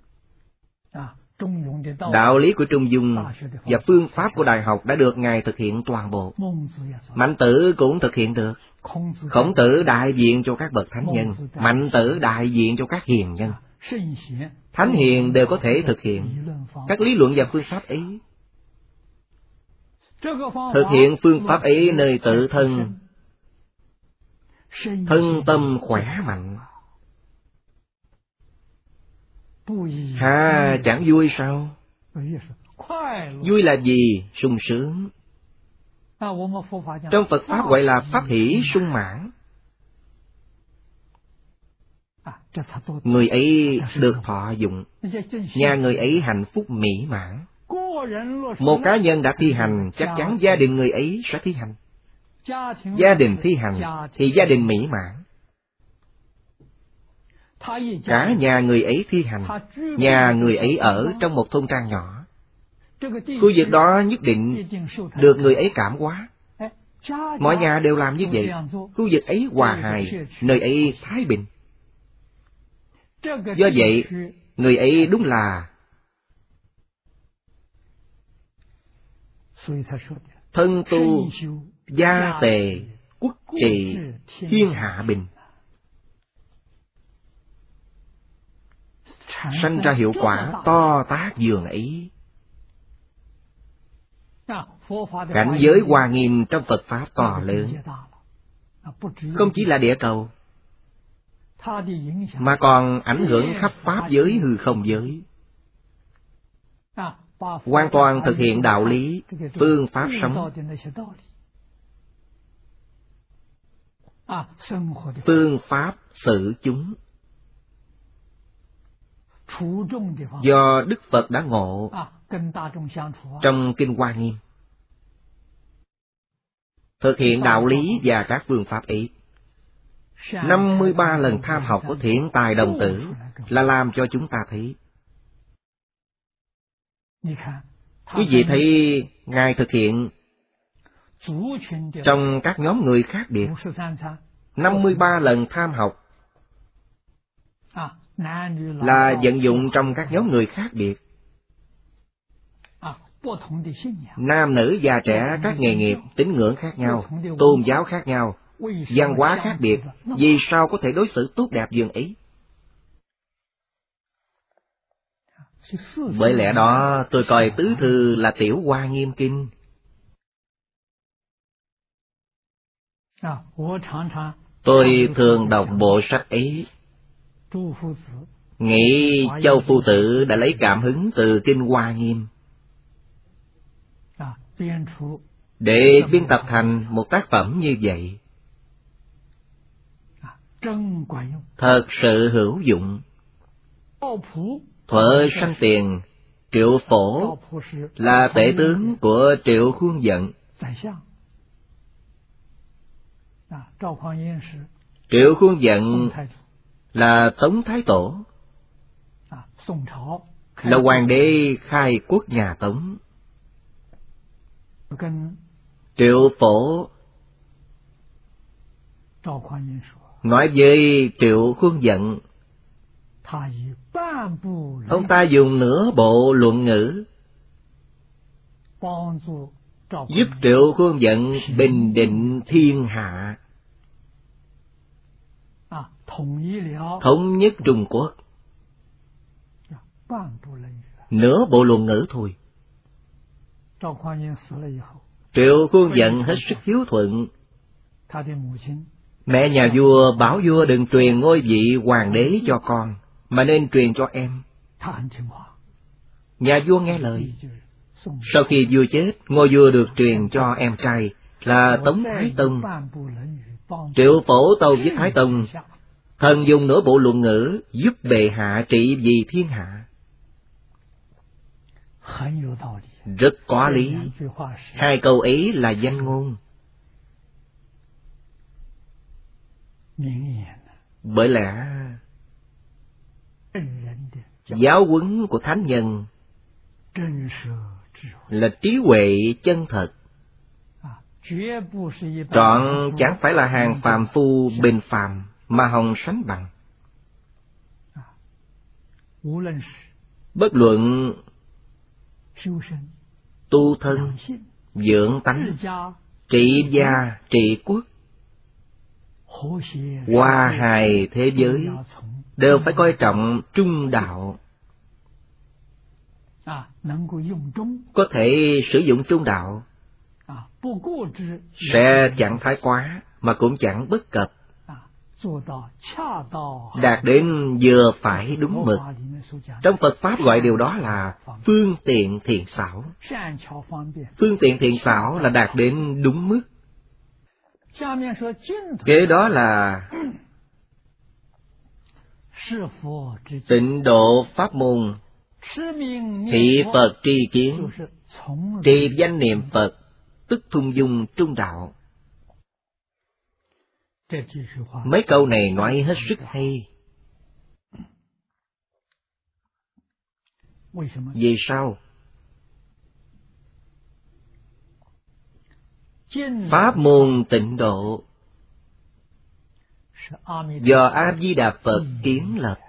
Đạo lý của Trung dung và phương pháp của đại học đã được Ngài thực hiện toàn bộ. Mạnh Tử cũng thực hiện được. Khổng Tử đại diện cho các bậc thánh nhân, Mạnh Tử đại diện cho các hiền nhân. Thánh hiền đều có thể thực hiện các lý luận và phương pháp ấy. Thực hiện phương pháp ấy nơi tự thân, thân tâm khỏe mạnh. Ha, chẳng vui sao? Vui là gì? Sung sướng. Trong Phật Pháp gọi là pháp hỷ sung mãn. Người ấy được thọ dụng, nhà người ấy hạnh phúc mỹ mãn. Một cá nhân đã thi hành, chắc chắn gia đình người ấy sẽ thi hành. Gia đình thi hành thì gia đình mỹ mãn. Cả nhà người ấy thi hành, nhà người ấy ở trong một thôn trang nhỏ. Khu vực đó nhất định được người ấy cảm hóa. Mọi nhà đều làm như vậy. Khu vực ấy hòa hài, nơi ấy thái bình. Do vậy, người ấy đúng là thân tu, gia tề, quốc trị, thiên hạ bình. Sanh ra hiệu quả to tát dường ấy. Cảnh giới Hoa Nghiêm trong Phật Pháp to lớn, không chỉ là địa cầu, mà còn ảnh hưởng khắp Pháp giới hư không giới. Hoàn toàn thực hiện đạo lý, phương pháp sống, phương pháp xử chúng, do Đức Phật đã ngộ trong Kinh Hoa Nghiêm. Thực hiện đạo lý và các phương pháp ấy. năm mươi ba lần tham học của Thiện Tài Đồng Tử là làm cho chúng ta thấy. Quý vị thấy Ngài thực hiện trong các nhóm người khác biệt. năm mươi ba lần tham học là vận dụng trong các nhóm người khác biệt. Nam nữ già trẻ, các nghề nghiệp, tín ngưỡng khác nhau, tôn giáo khác nhau, văn hóa khác biệt, vì sao có thể đối xử tốt đẹp dường ấy? Bởi lẽ đó tôi coi tứ thư là Tiểu Hoa Nghiêm Kinh. Tôi thường đọc bộ sách ấy, nghĩ Châu Phu Tử đã lấy cảm hứng từ Kinh Hoa Nghiêm để biên tập thành một tác phẩm như vậy. Thật sự hữu dụng. Thuở sanh tiền, Triệu Phổ là tể tướng của Triệu Khuôn Dận. Triệu Khuôn Dận là Tống Thái Tổ, là hoàng đế khai quốc nhà Tống. Triệu Phổ nói với Triệu Khuôn Dận, ông ta dùng nửa bộ luận ngữ giúp Triệu Khuôn Dận bình định thiên hạ, thống nhất Trung Quốc. Nửa bộ luận ngữ thôi. Triệu Khuôn Dận hết sức hiếu thuận. Mẹ nhà vua bảo vua đừng truyền ngôi vị hoàng đế cho con, mà nên truyền cho em. Nhà vua nghe lời. Sau khi vua chết, ngôi vua được truyền cho em trai là Tống Thái Tông. Triệu Phổ tâu với Thái Tông, thần dùng nửa bộ luận ngữ giúp bệ hạ trị vì thiên hạ. Rất có lý. Hai câu ấy là danh ngôn. Bởi lẽ giáo huấn của thánh nhân là trí huệ chân thật, trọn chẳng phải là hàng phàm phu bình phàm mà hòng sánh bằng. Bất luận tu thân, dưỡng tánh, trị gia, trị quốc, hòa hài thế giới, đều phải coi trọng trung đạo. Có thể sử dụng trung đạo, sẽ chẳng thái quá, mà cũng chẳng bất cập, đạt đến vừa phải đúng mực. Trong Phật Pháp gọi điều đó là phương tiện thiện xảo. Phương tiện thiện xảo là đạt đến đúng mức. Kế đó là tịnh độ pháp môn, thị Phật tri kiến, trì danh niệm Phật, tức thung dung trung đạo. Mấy câu này nói hết sức hay. Vì sao? Pháp môn tịnh độ do A Di Đà Phật kiến lập.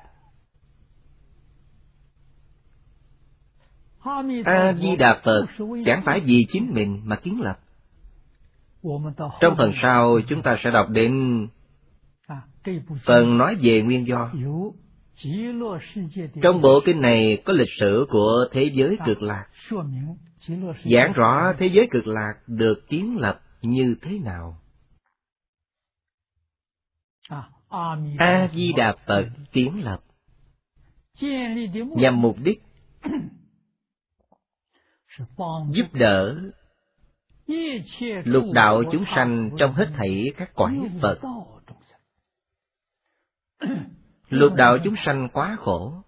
A Di Đà Phật chẳng phải vì chính mình mà kiến lập. Trong phần sau chúng ta sẽ đọc đến phần nói về nguyên do. Trong bộ kinh này có lịch sử của thế giới Cực Lạc, giảng rõ thế giới cực lạc được kiến lập như thế nào. A Di Đà Phật kiến lập nhằm mục đích giúp đỡ lục đạo chúng sanh trong hết thảy các cõi Phật. Lục đạo chúng sanh quá khổ,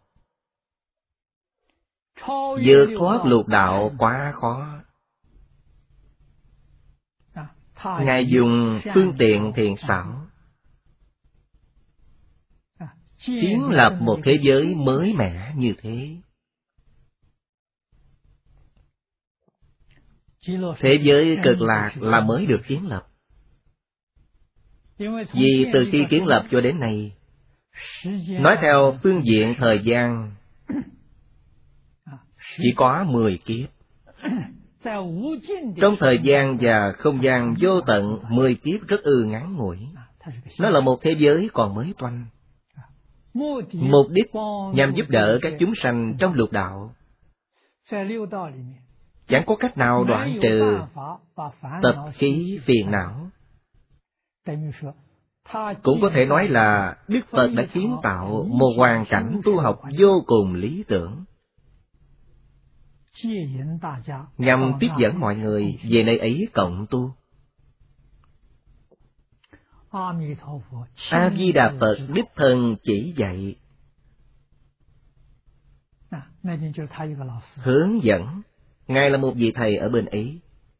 vượt thoát lục đạo quá khó. Ngài dùng phương tiện thiện xảo kiến lập một thế giới mới mẻ như thế. Thế giới cực lạc là mới được kiến lập. Vì từ khi kiến lập cho đến nay, nói theo phương diện thời gian, chỉ có mười kiếp. Trong thời gian và không gian vô tận, mười kiếp rất ư ngắn ngủi. Nó là một thế giới còn mới toanh. Mục đích nhằm giúp đỡ các chúng sanh trong lục đạo. Chẳng có cách nào đoạn trừ tập khí phiền não. Cũng có thể nói là Đức Phật đã kiến tạo một hoàn cảnh tu học vô cùng lý tưởng, nhằm tiếp dẫn mọi người về nơi ấy cộng tu. A Di Đà Phật đích thân chỉ dạy, hướng dẫn. Ngài là một vị thầy ở bên ấy.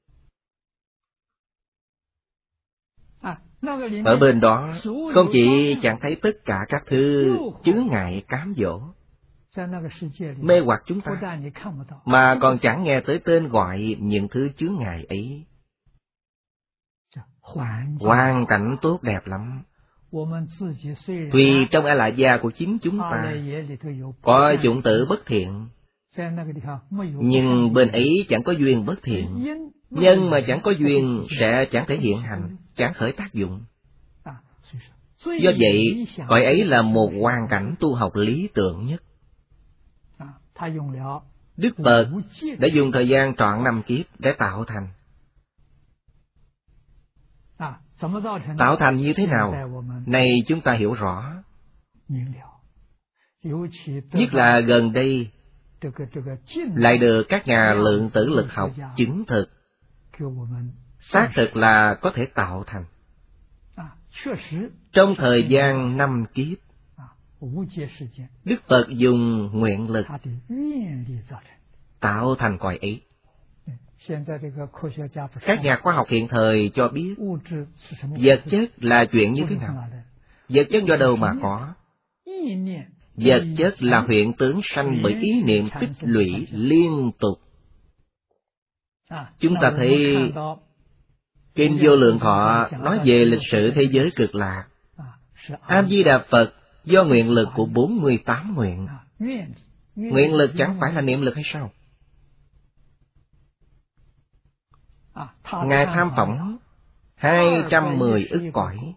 Ở bên đó không chỉ chẳng thấy tất cả các thứ chướng ngại cám dỗ mê hoặc chúng ta, mà còn chẳng nghe tới tên gọi những thứ chướng ngại ấy. Hoàn cảnh tốt đẹp lắm. Tuy trong A Lại Gia của chính chúng ta có chủng tử bất thiện, nhưng bên ấy chẳng có duyên bất thiện. Nhân mà chẳng có duyên sẽ chẳng thể hiện hành, chẳng khởi tác dụng. Do vậy, cõi ấy là một hoàn cảnh tu học lý tưởng nhất. Đức Phật đã dùng thời gian trọn năm kiếp để tạo thành. Tạo thành như thế nào? Này chúng ta hiểu rõ. Nhất là gần đây, lại được các nhà lượng tử lực học chứng thực, xác thực là có thể tạo thành. Trong thời gian năm kiếp, Đức Phật dùng nguyện lực tạo thành cõi ấy. Các nhà khoa học hiện thời cho biết vật chất là chuyện như thế nào. Vật chất do đâu mà có? Vật chất là hiện tướng sanh bởi ý niệm tích lũy liên tục. Chúng ta thấy Kinh Vô Lượng Thọ nói về lịch sử thế giới cực lạc. A Di Đà Phật do nguyện lực của bốn mươi tám nguyện. Nguyện lực chẳng phải là niệm lực hay sao? Ngài tham phỏng hai trăm mười ức cõi.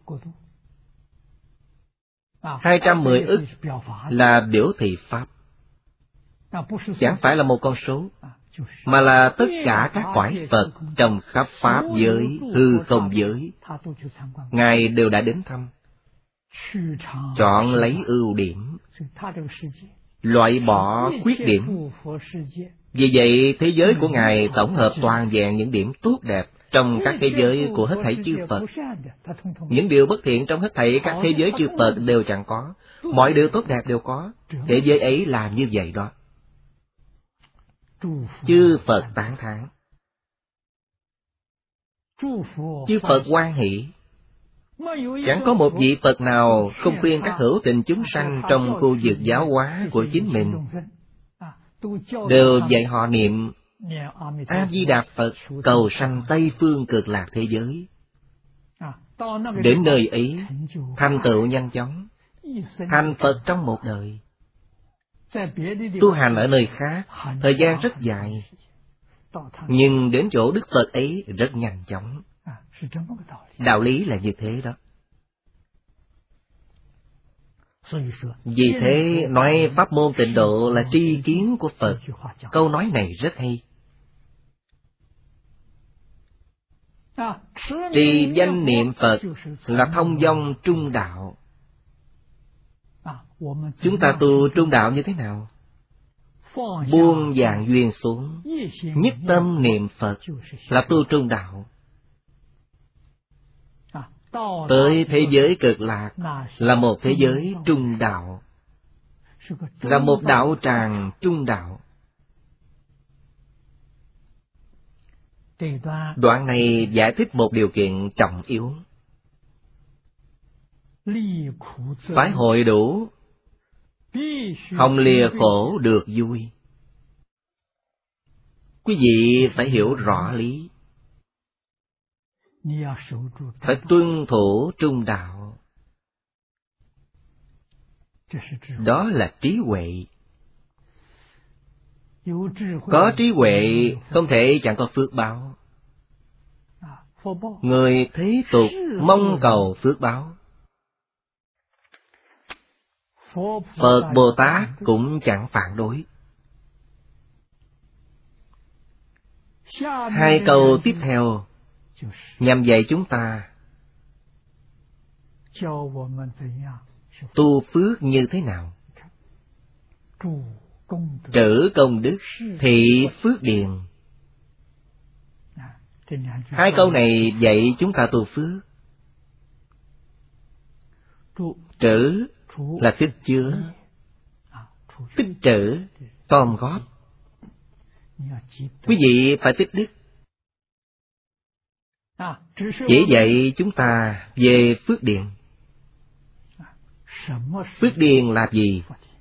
Hai trăm mười ức là biểu thị Pháp. Chẳng phải là một con số, mà là tất cả các cõi Phật trong khắp Pháp giới, hư không giới, Ngài đều đã đến thăm, chọn lấy ưu điểm, loại bỏ khuyết điểm. Vì vậy, thế giới của Ngài tổng hợp toàn vẹn những điểm tốt đẹp trong các thế giới của hết thảy chư Phật. Những điều bất thiện trong hết thảy các thế giới chư Phật đều chẳng có. Mọi điều tốt đẹp đều có. Thế giới ấy làm như vậy đó. Chư Phật tán thán, chư Phật hoan hỷ. Chẳng có một vị Phật nào không khuyên các hữu tình chúng sanh trong khu vực giáo hóa của chính mình, đều dạy họ niệm A Di Đà Phật cầu sanh Tây Phương Cực Lạc thế giới. Đến nơi ấy thành tựu nhanh chóng, thành Phật trong một đời. Tu hành ở nơi khác thời gian rất dài, nhưng đến chỗ Đức Phật ấy rất nhanh chóng. Đạo lý là như thế đó. Vì thế nói pháp môn tịnh độ là tri kiến của Phật. Câu nói này rất hay. Trì danh niệm Phật là thông dong trung đạo. Chúng ta tu trung đạo như thế nào? Buông dạng duyên xuống, nhất tâm niệm Phật là tu trung đạo. Tới thế giới cực lạc là một thế giới trung đạo, là một đạo tràng trung đạo. Đoạn này giải thích một điều kiện trọng yếu. Phải hội đủ, không lìa khổ được vui. Quý vị phải hiểu rõ lý, phải tuân thủ trung đạo. Đó là trí huệ. Có trí huệ không thể chẳng có phước báo. Người thế tục mong cầu phước báo, Phật Bồ Tát cũng chẳng phản đối. Hai câu tiếp theo nhằm dạy chúng ta tu phước như thế nào. Trữ công đức, thị phước điền. Hai câu này dạy chúng ta tu phước. Trữ là tích chứa, tích trữ, gom góp. Quý vị phải tích đức. Chỉ dạy chúng ta về phước điền. Phước điền là gì?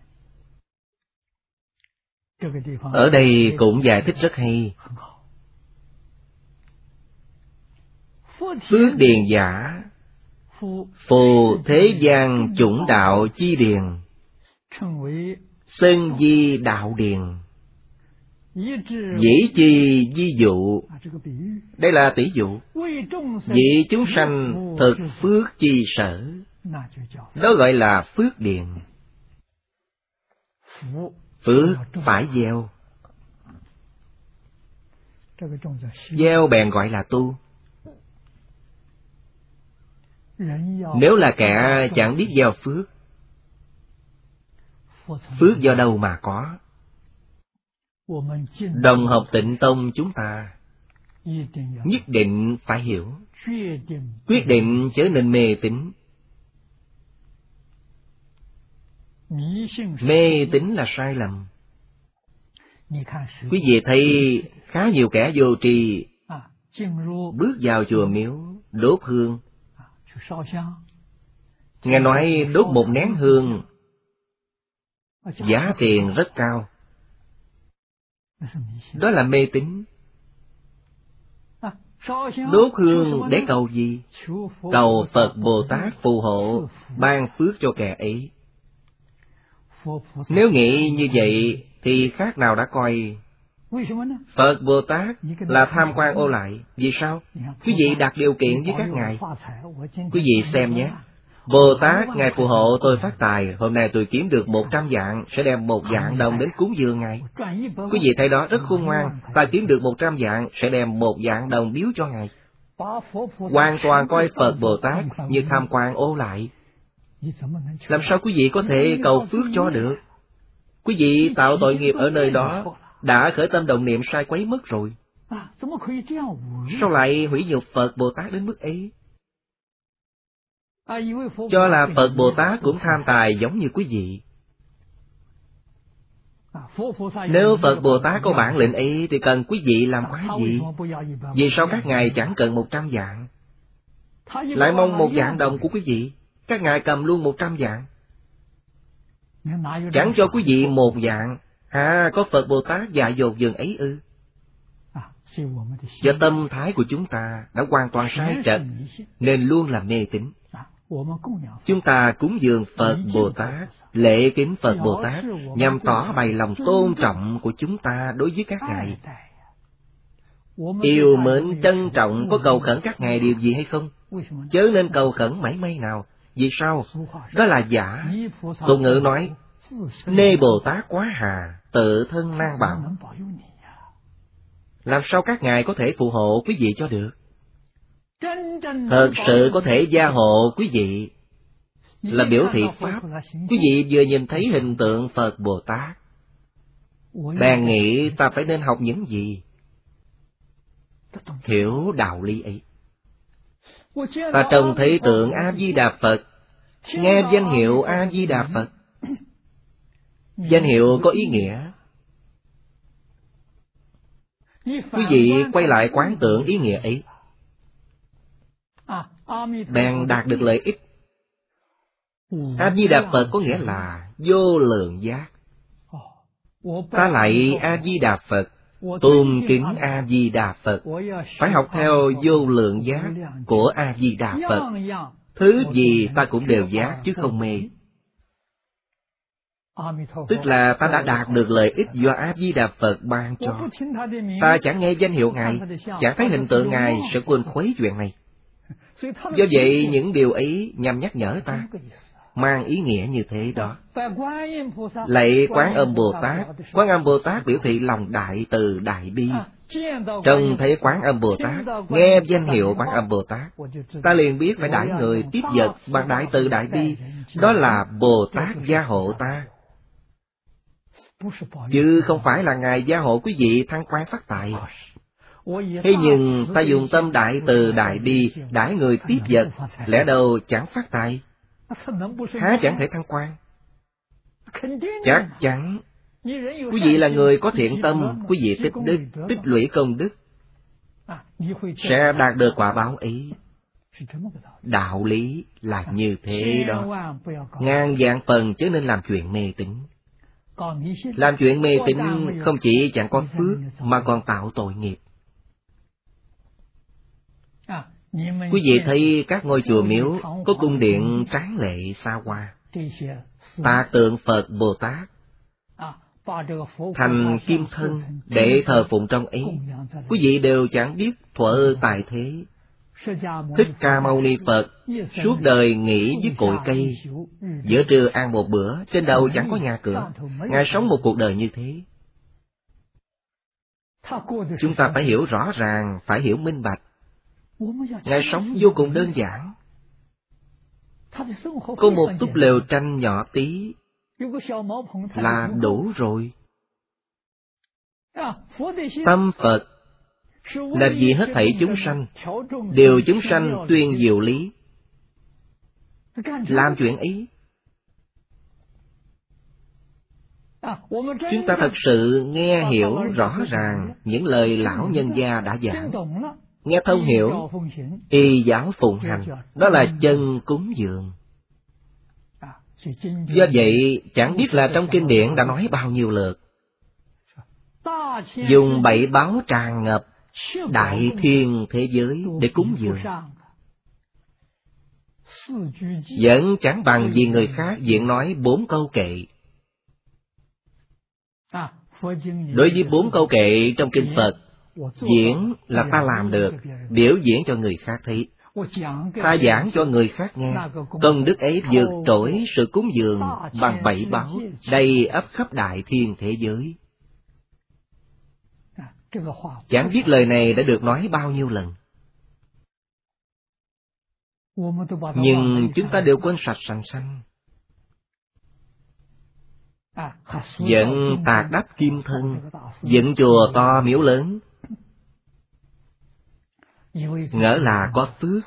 Ở đây cũng giải thích rất hay. Phước điền giả, phù thế gian chủng đạo chi điền, sơn di đạo điền, dĩ chi di dụ. Đây là tỷ dụ. Vì chúng sanh thực phước chi sở, đó gọi là phước điền. Phước phải gieo, gieo bèn gọi là tu. Nếu là kẻ chẳng biết gieo phước, phước do đâu mà có? Đồng học Tịnh Tông chúng ta nhất định phải hiểu, quyết định trở nên mê tín. Mê tín là sai lầm. Quý vị thấy khá nhiều kẻ vô tri bước vào chùa miếu đốt hương. Nghe nói đốt một nén hương giá tiền rất cao. Đó là mê tín. Đốt hương để cầu gì? Cầu Phật Bồ Tát phù hộ, ban phước cho kẻ ấy. Nếu nghĩ như vậy thì khác nào đã coi Phật Bồ Tát là tham quan ô lại. Vì sao? Quý vị đặt điều kiện với các ngài. Quý vị xem nhé. Bồ Tát ngài phù hộ tôi phát tài, hôm nay tôi kiếm được một trăm vạn, sẽ đem một vạn đồng đến cúng dường ngài. Quý vị thấy đó rất khôn ngoan. Ta kiếm được một trăm vạn, sẽ đem một vạn đồng biếu cho ngài. Hoàn toàn coi Phật Bồ Tát như tham quan ô lại. Làm sao quý vị có thể cầu phước cho được? Quý vị tạo tội nghiệp ở nơi đó, đã khởi tâm động niệm sai quấy mất rồi. Sao lại hủy nhục Phật Bồ Tát đến mức ấy? Cho là Phật Bồ Tát cũng tham tài giống như quý vị. Nếu Phật Bồ Tát có bản lĩnh ấy thì cần quý vị làm quái gì? Vì sao các ngài chẳng cần một trăm vạn, lại mong một vạn đồng của quý vị? Các ngài cầm luôn một trăm vạn, chẳng cho quý vị một vạn. À, có Phật Bồ Tát dạy dột dường ấy ư? Do tâm thái của chúng ta đã hoàn toàn sai trật, nên luôn là mê tín. Chúng ta cúng dường Phật Bồ Tát, lễ kính Phật Bồ Tát, nhằm tỏ bày lòng tôn trọng của chúng ta đối với các ngài. Yêu mến trân trọng, có cầu khẩn các ngài điều gì hay không? Chớ nên cầu khẩn mảy may nào. Vì sao? Đó là giả. Tục ngữ nói, nê Bồ Tát quá hà, tự thân nan bảo. Làm sao các ngài có thể phù hộ quý vị cho được? thật sự có thể gia hộ quý vị, là biểu thị Pháp. Quý vị vừa nhìn thấy hình tượng Phật Bồ Tát, bèn nghĩ ta phải nên học những gì? Hiểu đạo lý ấy. Ta trông thấy tượng A-di-đà Phật, nghe danh hiệu A-di-đà Phật. Danh hiệu có ý nghĩa. Quý vị quay lại quán tưởng ý nghĩa ấy, bèn đạt được lợi ích. A-di-đà Phật có nghĩa là vô lượng giác. Ta lạy A-di-đà Phật, tôn kính A-di-đà Phật, phải học theo vô lượng giác của A-di-đà Phật. Thứ gì ta cũng đều giác chứ không mê. Tức là ta đã đạt được lợi ích do A-di-đà Phật ban cho. Ta chẳng nghe danh hiệu Ngài, chẳng thấy hình tượng Ngài, sẽ quên khuấy chuyện này. Do vậy những điều ấy nhằm nhắc nhở ta, mang ý nghĩa như thế đó. Lạy Quán Âm Bồ Tát, Quán Âm Bồ Tát biểu thị lòng đại từ đại bi. Trông thấy Quán Âm Bồ Tát, nghe danh hiệu Quán Âm Bồ Tát, ta liền biết phải đãi người tiếp vật bằng đại từ đại bi. Đó là Bồ Tát gia hộ ta, chứ không phải là Ngài gia hộ quý vị thăng quan phát tài. Thế nhưng ta dùng tâm đại từ đại bi đãi người tiếp vật, lẽ đâu chẳng phát tài, há chẳng thể thăng quan? Chắc chắn quý vị là người có thiện tâm, quý vị tích đức, tích lũy công đức, sẽ đạt được quả báo ấy. Đạo lý là như thế đó. Ngàn vạn phần chớ nên làm chuyện mê tín. Làm chuyện mê tín không chỉ chẳng có phước mà còn tạo tội nghiệp. Quý vị thấy các ngôi chùa miếu có cung điện tráng lệ xa hoa, tạc tượng Phật Bồ Tát thành kim thân để thờ phụng trong ấy. Quý vị đều chẳng biết thuở tại thế Thích Ca Mâu Ni Phật suốt đời nghỉ dưới cội cây, giữa trưa ăn một bữa, trên đầu chẳng có nhà cửa. Ngài sống một cuộc đời như thế. Chúng ta phải hiểu rõ ràng, phải hiểu minh bạch. Ngài sống vô cùng đơn giản. Có một túp lều tranh nhỏ tí là đủ rồi. Tâm Phật là vì hết thảy chúng sanh, đều chúng sanh tuyên diệu lý. Làm chuyện ấy, chúng ta thật sự nghe hiểu rõ ràng những lời lão nhân gia đã giảng, nghe thông hiểu, y giáo phụng hành, đó là chân cúng dường. Do vậy, chẳng biết là trong kinh điển đã nói bao nhiêu lượt. Dùng bảy báu tràn ngập đại thiên thế giới để cúng dường, vẫn chẳng bằng vì người khác diễn nói bốn câu kệ. Đối với bốn câu kệ trong kinh Phật, diễn là ta làm được, biểu diễn cho người khác thấy. Ta giảng cho người khác nghe, công đức ấy vượt trội sự cúng dường bằng bảy báu đầy ắp khắp đại thiên thế giới. Chẳng biết lời này đã được nói bao nhiêu lần, nhưng chúng ta đều quên sạch sành sanh. Vẫn tạc đắp kim thân, dựng chùa to miếu lớn, ngỡ là có phước,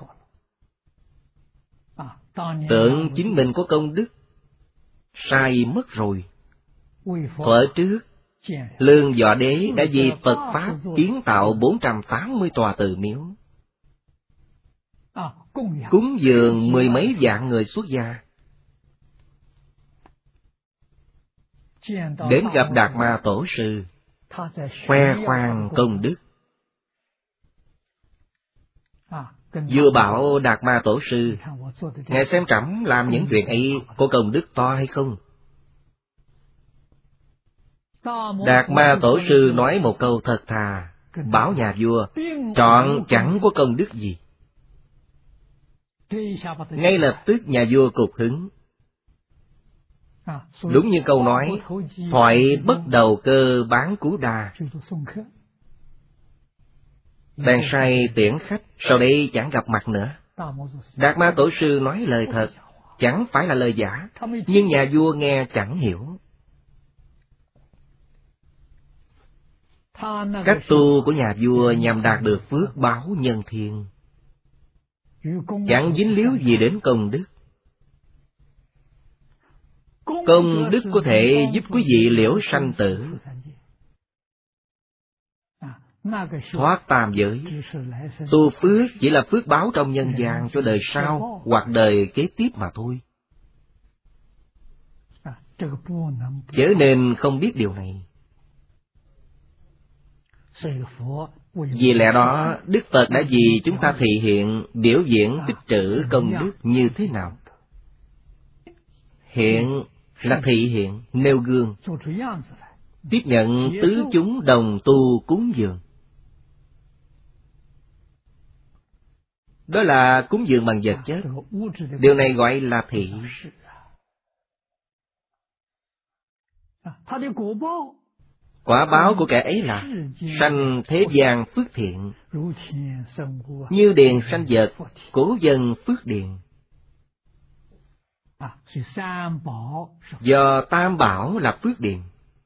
tưởng chính mình có công đức. Sai mất rồi. Thuở trước, Lương Võ Đế đã vì Phật Pháp kiến tạo bốn trăm tám mươi tòa từ miếu, cúng dường mười mấy vạn người xuất gia. Đến gặp Đạt Ma Tổ Sư, khoe khoang công đức. Vừa bảo Đạt Ma Tổ Sư, ngài xem trẫm làm những chuyện ấy có công đức to hay không? Đạt Ma Tổ Sư nói một câu thật thà, bảo nhà vua trọn chẳng có công đức gì. Ngay lập tức nhà vua cục hứng. Đúng như câu nói, thoại bất đầu cơ bán cú đà. bèn sai tiễn khách, sau đây chẳng gặp mặt nữa. Đạt Ma Tổ sư nói lời thật, chẳng phải là lời giả, nhưng nhà vua nghe chẳng hiểu. Cách tu của nhà vua nhằm đạt được phước báo nhân thiên, chẳng dính líu gì đến công đức. Công đức có thể giúp quý vị liễu sanh tử, thoát tam giới. Tu phước chỉ là phước báo trong nhân gian cho đời sau hoặc đời kế tiếp mà thôi. Chớ nên không biết điều này. Vì lẽ đó, Đức Phật đã vì chúng ta thị hiện, biểu diễn tích trữ công đức như thế nào. Hiện là thị hiện, nêu gương, tiếp nhận tứ chúng đồng tu cúng dường. Đó là cúng dường bằng vật chất. Điều này gọi là thị. Quả báo của kẻ ấy là sanh thế gian phước thiện, như điền sanh vật, cố dân phước điền. Do tam bảo là phước điền.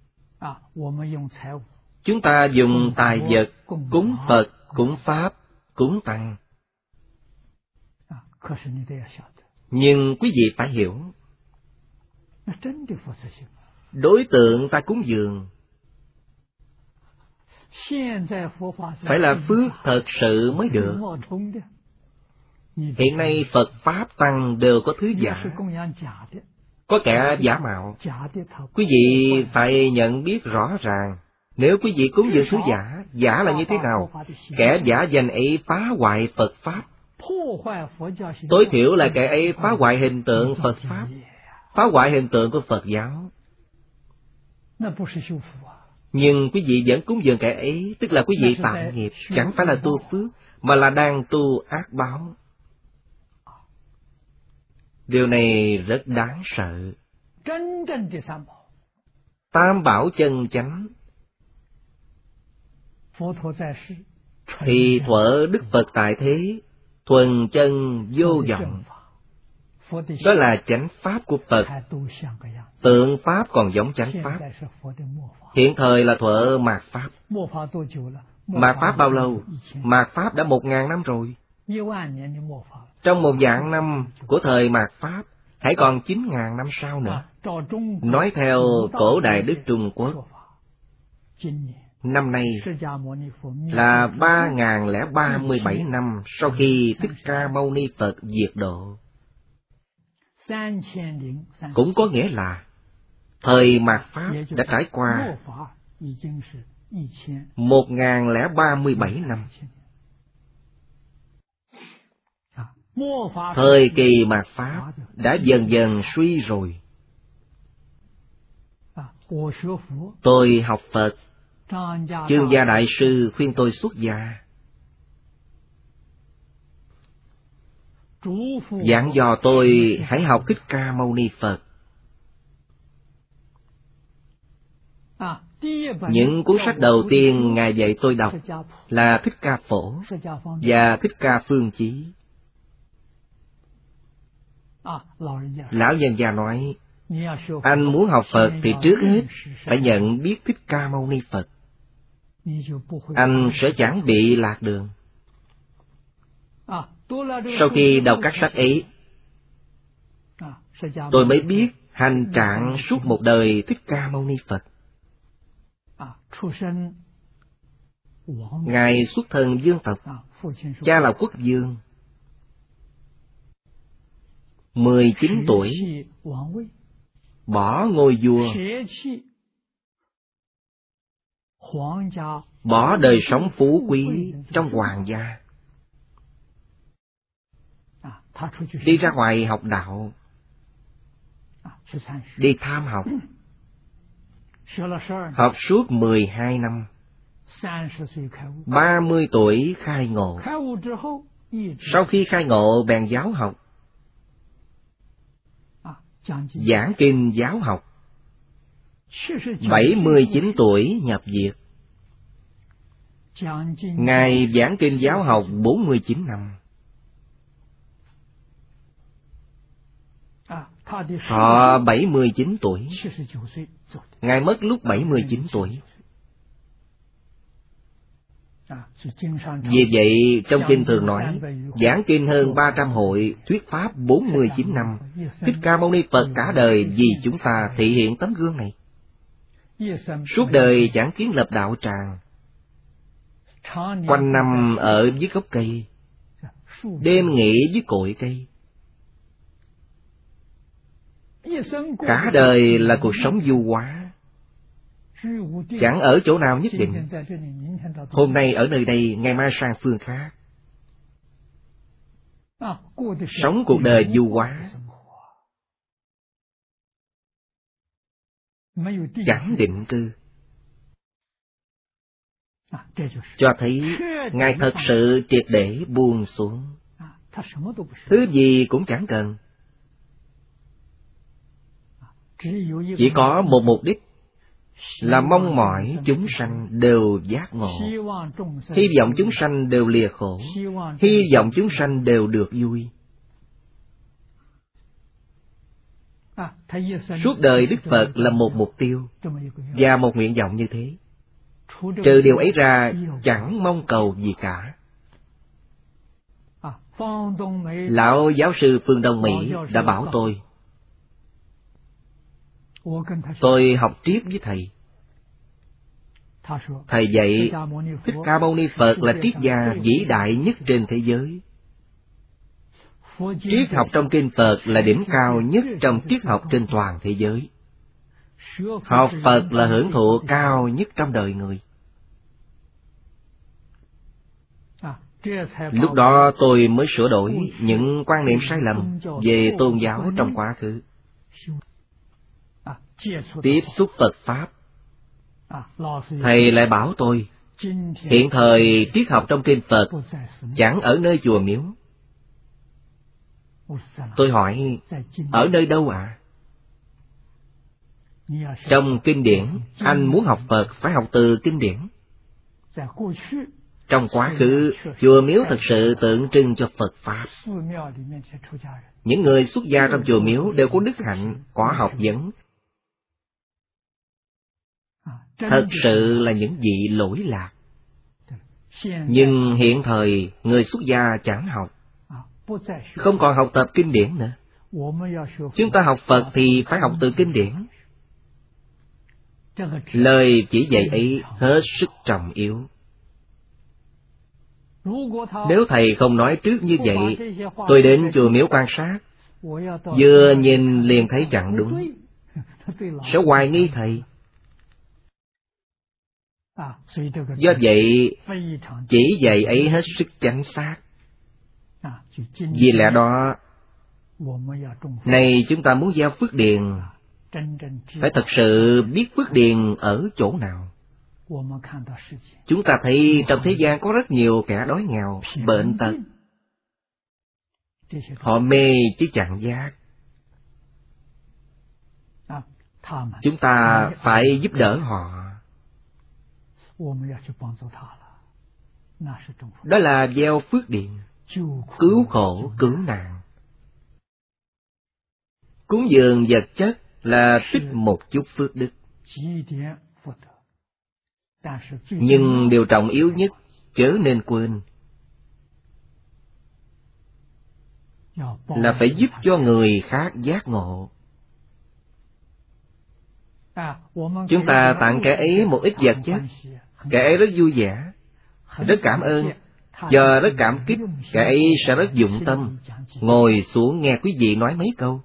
Chúng ta dùng tài vật cúng Phật, cúng Pháp, cúng Tăng. Nhưng quý vị phải hiểu, đối tượng ta cúng dường phải là phước thật sự mới được. Hiện nay Phật Pháp Tăng đều có thứ giả, có kẻ giả mạo. Quý vị phải nhận biết rõ ràng, nếu quý vị cúng dường thứ giả, giả là như thế nào? Kẻ giả danh ấy phá hoại Phật Pháp. Tối thiểu là kẻ ấy phá hoại hình tượng Phật Pháp, phá hoại hình tượng của Phật giáo. Nhưng quý vị vẫn cúng dường kẻ ấy, tức là quý vị tạo nghiệp, chẳng phải là tu phước, mà là đang tu ác báo. Điều này rất đáng sợ. Tam bảo chân chánh thì thuở Đức Phật tại thế, thuần chân vô vọng. Đó là chánh pháp của Phật. Tượng pháp còn giống chánh pháp. Hiện thời là thuở mạt pháp. Mạt pháp bao lâu? Mạt pháp đã một ngàn năm rồi. Trong một vạn năm của thời mạt pháp, hãy còn chín ngàn năm sau nữa. Nói theo cổ đại Đức Trung Quốc, năm nay là ba ngàn lẻ ba mươi bảy năm sau khi Thích Ca Mâu Ni Phật diệt độ. Cũng có nghĩa là thời mạt pháp đã trải qua một ngàn lẻ ba mươi bảy năm. Thời kỳ mạt pháp đã dần dần suy rồi. Tôi học Phật, Chương Gia Đại Sư khuyên tôi xuất gia, dặn dò tôi hãy học Thích Ca Mâu Ni Phật. Những cuốn sách đầu tiên Ngài dạy tôi đọc là Thích Ca Phổ và Thích Ca Phương Chí. Lão nhân gia nói, anh muốn học Phật thì trước hết phải nhận biết Thích Ca Mâu Ni Phật. Anh sẽ chẳng bị lạc đường. Sau khi đọc các sách ấy, tôi mới biết hành trạng suốt một đời Thích Ca Mâu Ni Phật. Ngài xuất thân vương tộc, cha là quốc vương. Mười chín tuổi, bỏ ngôi vua, bỏ đời sống phú quý trong hoàng gia, đi ra ngoài học đạo, đi tham học, học suốt mười hai năm. Ba mươi tuổi khai ngộ. Sau khi khai ngộ bèn giáo học, giảng kinh giáo học. Bảy mươi chín tuổi nhập diệt. Ngài giảng kinh giáo học bốn mươi chín năm. Thọ bảy mươi chín tuổi. Ngài mất lúc bảy mươi chín tuổi. Vì vậy, trong kinh thường nói, giảng kinh hơn ba trăm hội, thuyết pháp bốn mươi chín năm. Thích Ca Mâu Ni Phật cả đời vì chúng ta thị hiện tấm gương này. Suốt đời chẳng kiến lập đạo tràng, quanh năm ở dưới gốc cây, đêm nghỉ dưới cội cây. Cả đời là cuộc sống du hóa, chẳng ở chỗ nào nhất định. Hôm nay ở nơi đây, ngày mai sang phương khác. Sống cuộc đời du hóa, chẳng định cư. Cho thấy Ngài thật sự triệt để buông xuống. Thứ gì cũng chẳng cần. Chỉ có một mục đích là mong mỏi chúng sanh đều giác ngộ, hy vọng chúng sanh đều lìa khổ, hy vọng chúng sanh đều được vui. Suốt đời Đức Phật là một mục tiêu và một nguyện vọng như thế. Trừ điều ấy ra, chẳng mong cầu gì cả. Lão giáo sư Phương Đông Mỹ đã bảo tôi, tôi học triết với thầy. Thầy dạy Thích Ca Mâu Ni Phật là triết gia vĩ đại nhất trên thế giới. Triết học trong kinh Phật là đỉnh cao nhất trong triết học trên toàn thế giới. Học Phật là hưởng thụ cao nhất trong đời người. Lúc đó tôi mới sửa đổi những quan niệm sai lầm về tôn giáo trong quá khứ. Tiếp xúc Phật Pháp, thầy lại bảo tôi, hiện thời triết học trong kinh Phật chẳng ở nơi chùa miếu. Tôi hỏi, ở nơi đâu ạ? À? Trong kinh điển, anh muốn học Phật phải học từ kinh điển. Trong quá khứ, chùa miếu thực sự tượng trưng cho Phật Pháp. Những người xuất gia trong chùa miếu đều có đức hạnh, có học vấn. Thật sự là những vị lỗi lạc. Nhưng hiện thời, người xuất gia chẳng học, không còn học tập kinh điển nữa. Chúng ta học Phật thì phải học từ kinh điển. Lời chỉ dạy ấy hết sức trọng yếu. Nếu thầy không nói trước như vậy, tôi đến chùa miếu quan sát, vừa nhìn liền thấy chẳng đúng, sẽ hoài nghi thầy. Do vậy, chỉ dạy ấy hết sức chính xác. Vì lẽ đó, này chúng ta muốn gieo phước điền, phải thật sự biết phước điền ở chỗ nào. Chúng ta thấy trong thế gian có rất nhiều kẻ đói nghèo, bệnh tật. Họ mê chứ chẳng giác. Chúng ta phải giúp đỡ họ. Đó là gieo phước điền, cứu khổ, cứu nạn. Cúng dường vật chất là tích một chút phước đức. Nhưng điều trọng yếu nhất chớ nên quên là phải giúp cho người khác giác ngộ. Chúng ta tặng kẻ ấy một ít vật chất, kẻ ấy rất vui vẻ, rất cảm ơn, giờ rất cảm kích, kẻ ấy sẽ rất dụng tâm, ngồi xuống nghe quý vị nói mấy câu.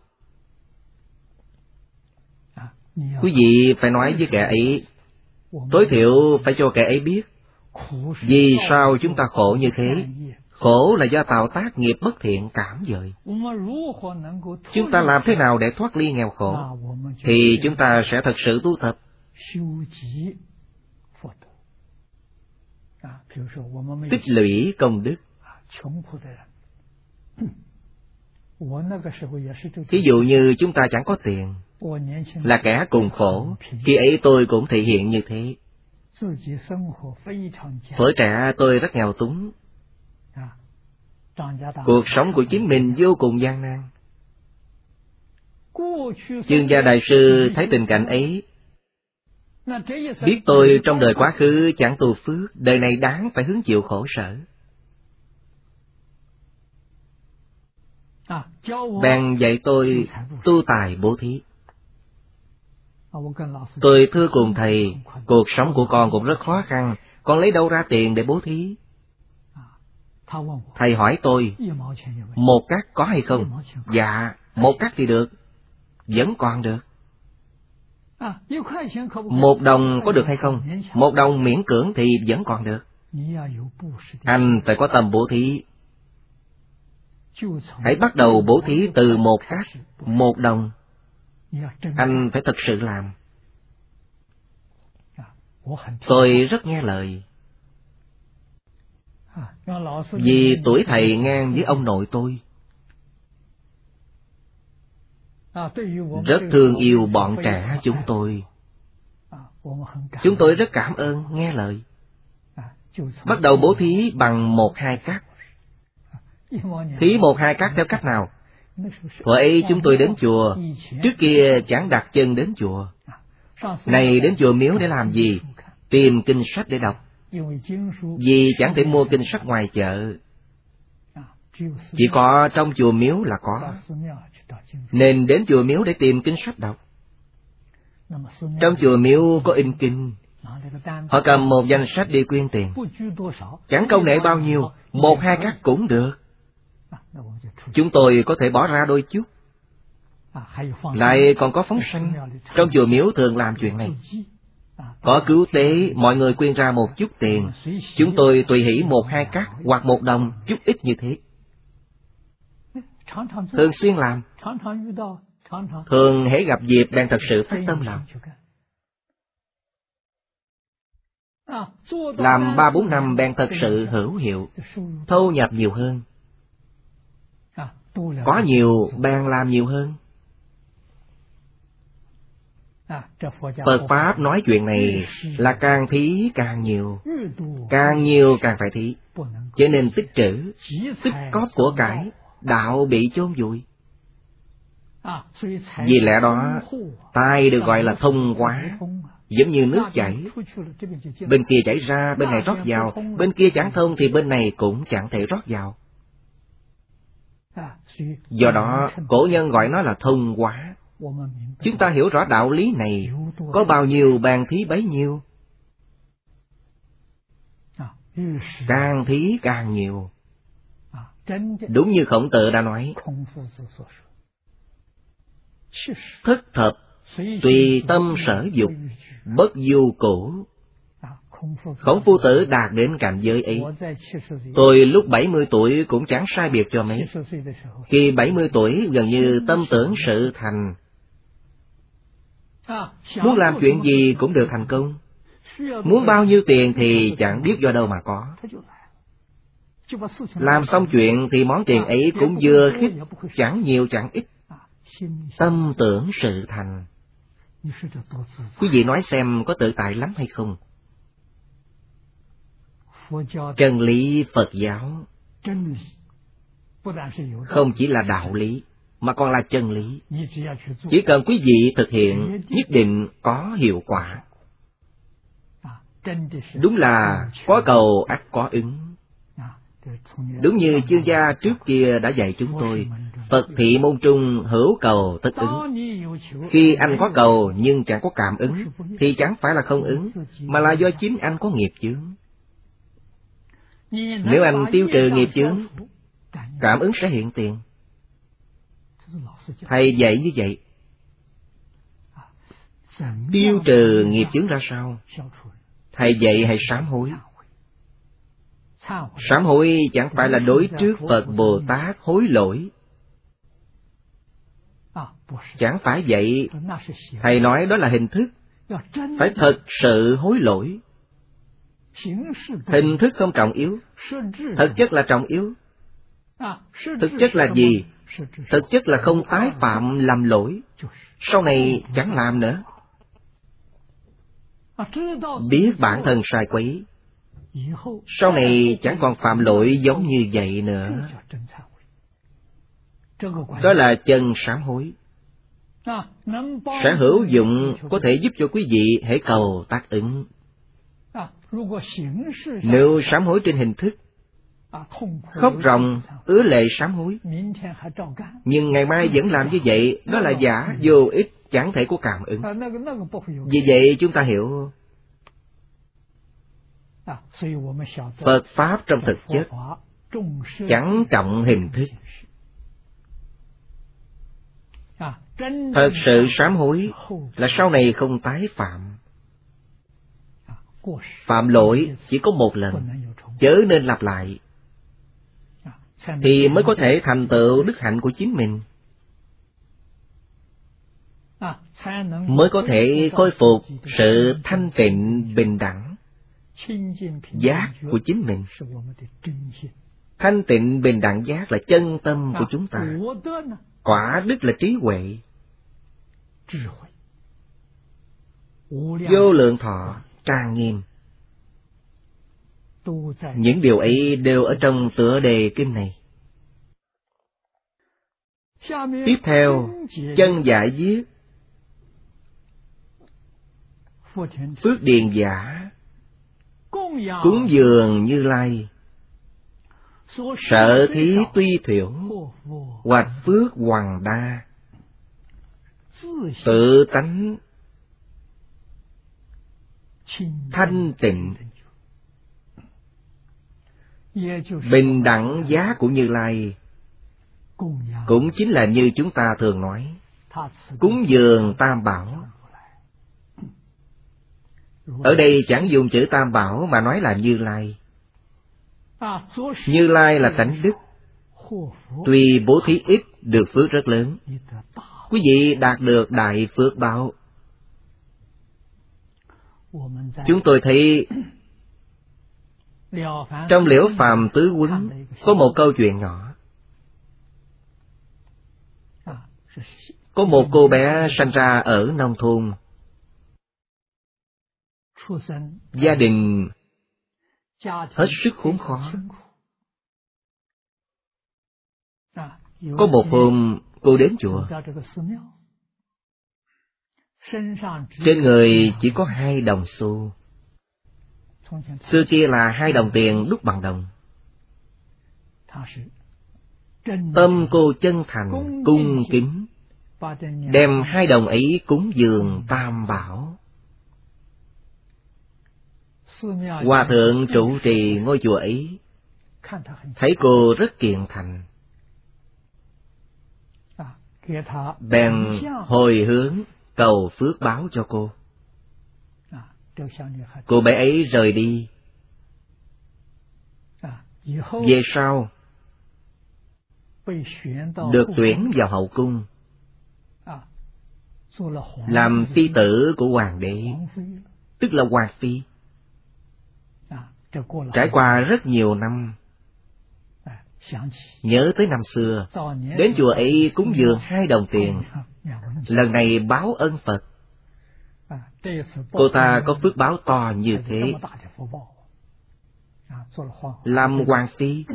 Quý vị phải nói với kẻ ấy, tối thiểu phải cho kẻ ấy biết, vì sao chúng ta khổ như thế. Khổ là do tạo tác nghiệp bất thiện cảm dời. Chúng ta làm thế nào để thoát ly nghèo khổ, thì chúng ta sẽ thật sự tu tập. Tích lũy công đức. Ví dụ như chúng ta chẳng có tiền, là kẻ cùng khổ, khi ấy tôi cũng thể hiện như thế. Thuở trẻ tôi rất nghèo túng. Cuộc sống của chính mình vô cùng gian nan. Chương Gia Đại Sư thấy tình cảnh ấy, biết tôi trong đời quá khứ chẳng tu phước, đời này đáng phải hứng chịu khổ sở. Bèn dạy tôi tu tài bố thí. Tôi thưa cùng thầy, cuộc sống của con cũng rất khó khăn, con lấy đâu ra tiền để bố thí? Thầy hỏi tôi, một cát có hay không? Dạ, một cát thì được, vẫn còn được. Một đồng có được hay không? Một đồng miễn cưỡng thì vẫn còn được. Anh phải có tâm bố thí. Hãy bắt đầu bố thí từ một cát, một đồng. Anh phải thực sự làm. Tôi rất nghe lời. Vì tuổi thầy ngang với ông nội tôi, rất thương yêu bọn trẻ chúng tôi. Chúng tôi rất cảm ơn nghe lời. Bắt đầu bố thí bằng một hai cát. Thí một hai cát theo cách nào? Thuở ấy chúng tôi đến chùa, trước kia chẳng đặt chân đến chùa. Này đến chùa miếu để làm gì? Tìm kinh sách để đọc. Vì chẳng thể mua kinh sách ngoài chợ, chỉ có trong chùa miếu là có, nên đến chùa miếu để tìm kinh sách đọc. Trong chùa miếu có in kinh, họ cầm một danh sách đi quyên tiền, chẳng câu nệ bao nhiêu, một hai cát cũng được. Chúng tôi có thể bỏ ra đôi chút. Lại còn có phóng sanh. Trong chùa miếu thường làm chuyện này. Có cứu tế, mọi người quyên ra một chút tiền, chúng tôi tùy hỷ một hai cát hoặc một đồng, chút ít như thế. Thường xuyên làm. Thường hễ gặp dịp bèn thật sự phát tâm làm. Làm ba bốn năm bèn thật sự hữu hiệu, thu nhập nhiều hơn. Có nhiều bèn làm nhiều hơn. Phật Pháp nói chuyện này là càng thí càng nhiều, càng nhiều càng phải thí, cho nên tích trữ, tích cóp của cải, đạo bị chôn vùi. Vì lẽ đó, tài được gọi là thông hóa, giống như nước chảy. Bên kia chảy ra, bên này rót vào, bên kia chẳng thông thì bên này cũng chẳng thể rót vào. Do đó, cổ nhân gọi nó là thông hóa. Chúng ta hiểu rõ đạo lý này, có bao nhiêu bàn thí bấy nhiêu. Càng thí càng nhiều. Đúng như Khổng Tử đã nói, thất thập, tùy tâm sở dục, bất du cũ. Khổng Phu Tử đạt đến cảnh giới ấy. Tôi lúc bảy mươi tuổi cũng chẳng sai biệt cho mấy. Khi bảy mươi tuổi gần như tâm tưởng sự thành. Muốn làm chuyện gì cũng được thành công. Muốn bao nhiêu tiền thì chẳng biết do đâu mà có. Làm xong chuyện thì món tiền ấy cũng vừa khít, chẳng nhiều chẳng ít. Tâm tưởng sự thành. Quý vị nói xem có tự tại lắm hay không? Chân lý Phật giáo không chỉ là đạo lý, mà còn là chân lý. Chỉ cần quý vị thực hiện, nhất định có hiệu quả. Đúng là có cầu ắt có ứng. Đúng như Chương Gia trước kia đã dạy chúng tôi, Phật thị môn trung hữu cầu tất ứng. Khi anh có cầu nhưng chẳng có cảm ứng, thì chẳng phải là không ứng, mà là do chính anh có nghiệp chướng. Nếu anh tiêu trừ nghiệp chướng, cảm ứng sẽ hiện tiền. Thầy dạy như vậy. Tiêu trừ nghiệp chướng ra sao? Thầy dạy hãy sám hối. Sám hối chẳng phải là đối trước Phật Bồ Tát hối lỗi. Chẳng phải vậy. Thầy nói đó là hình thức. Phải thật sự hối lỗi. Hình thức không trọng yếu, thực chất là trọng yếu. Thực chất là gì? Thực chất là không tái phạm làm lỗi, sau này chẳng làm nữa. biết bản thân sai quấy, sau này chẳng còn phạm lỗi giống như vậy nữa. Đó là chân sám hối. Sẽ hữu dụng, có thể giúp cho quý vị hễ cầu tác ứng. Nếu sám hối trên hình thức, khóc ròng, ứa lệ sám hối, nhưng ngày mai vẫn làm như vậy, đó là giả, vô ích, chẳng thể có cảm ứng. Vì vậy chúng ta hiểu, Phật Pháp trong thực chất chẳng trọng hình thức. Thật sự sám hối là sau này không tái phạm. Phạm lỗi chỉ có một lần, chớ nên lặp lại, thì mới có thể thành tựu đức hạnh của chính mình, mới có thể khôi phục sự thanh tịnh bình đẳng giác của chính mình. Thanh tịnh bình đẳng giác là chân tâm của chúng ta. Quả đức là trí huệ. Vô lượng thọ trang nghiêm. Những điều ấy đều ở trong tựa đề kinh này. Tiếp theo, chân giải viết phước điền giả, cúng dường Như Lai, sở thí tuy thiểu, hoạch phước hoằng đa, tự tánh thanh tịnh. Bình đẳng giá của Như Lai cũng chính là như chúng ta thường nói, cúng dường Tam Bảo. Ở đây chẳng dùng chữ Tam Bảo mà nói là Như Lai. Như Lai là tánh đức, tuy bố thí ít được phước rất lớn. Quý vị đạt được đại phước báo. Chúng tôi thấy trong Liễu Phàm Tứ Huấn có một câu chuyện nhỏ. Có một cô bé sanh ra ở nông thôn, gia đình hết sức khốn khó. Có một hôm cô đến chùa, trên người chỉ có hai đồng xu. Xưa kia là hai đồng tiền đúc bằng đồng. Tâm cô chân thành, cung kính, đem hai đồng ấy cúng dường Tam Bảo. Hòa thượng trụ trì ngôi chùa ấy thấy cô rất kiền thành, bèn hồi hướng cầu phước báo cho cô. Cô bé ấy rời đi. Về sau được tuyển vào hậu cung, làm phi tử của hoàng đế, tức là hoàng phi. Trải qua rất nhiều năm, nhớ tới năm xưa, đến chùa ấy cúng dường hai đồng tiền, lần này báo ân Phật. Cô ta có phước báo to như thế, làm hoàng phi,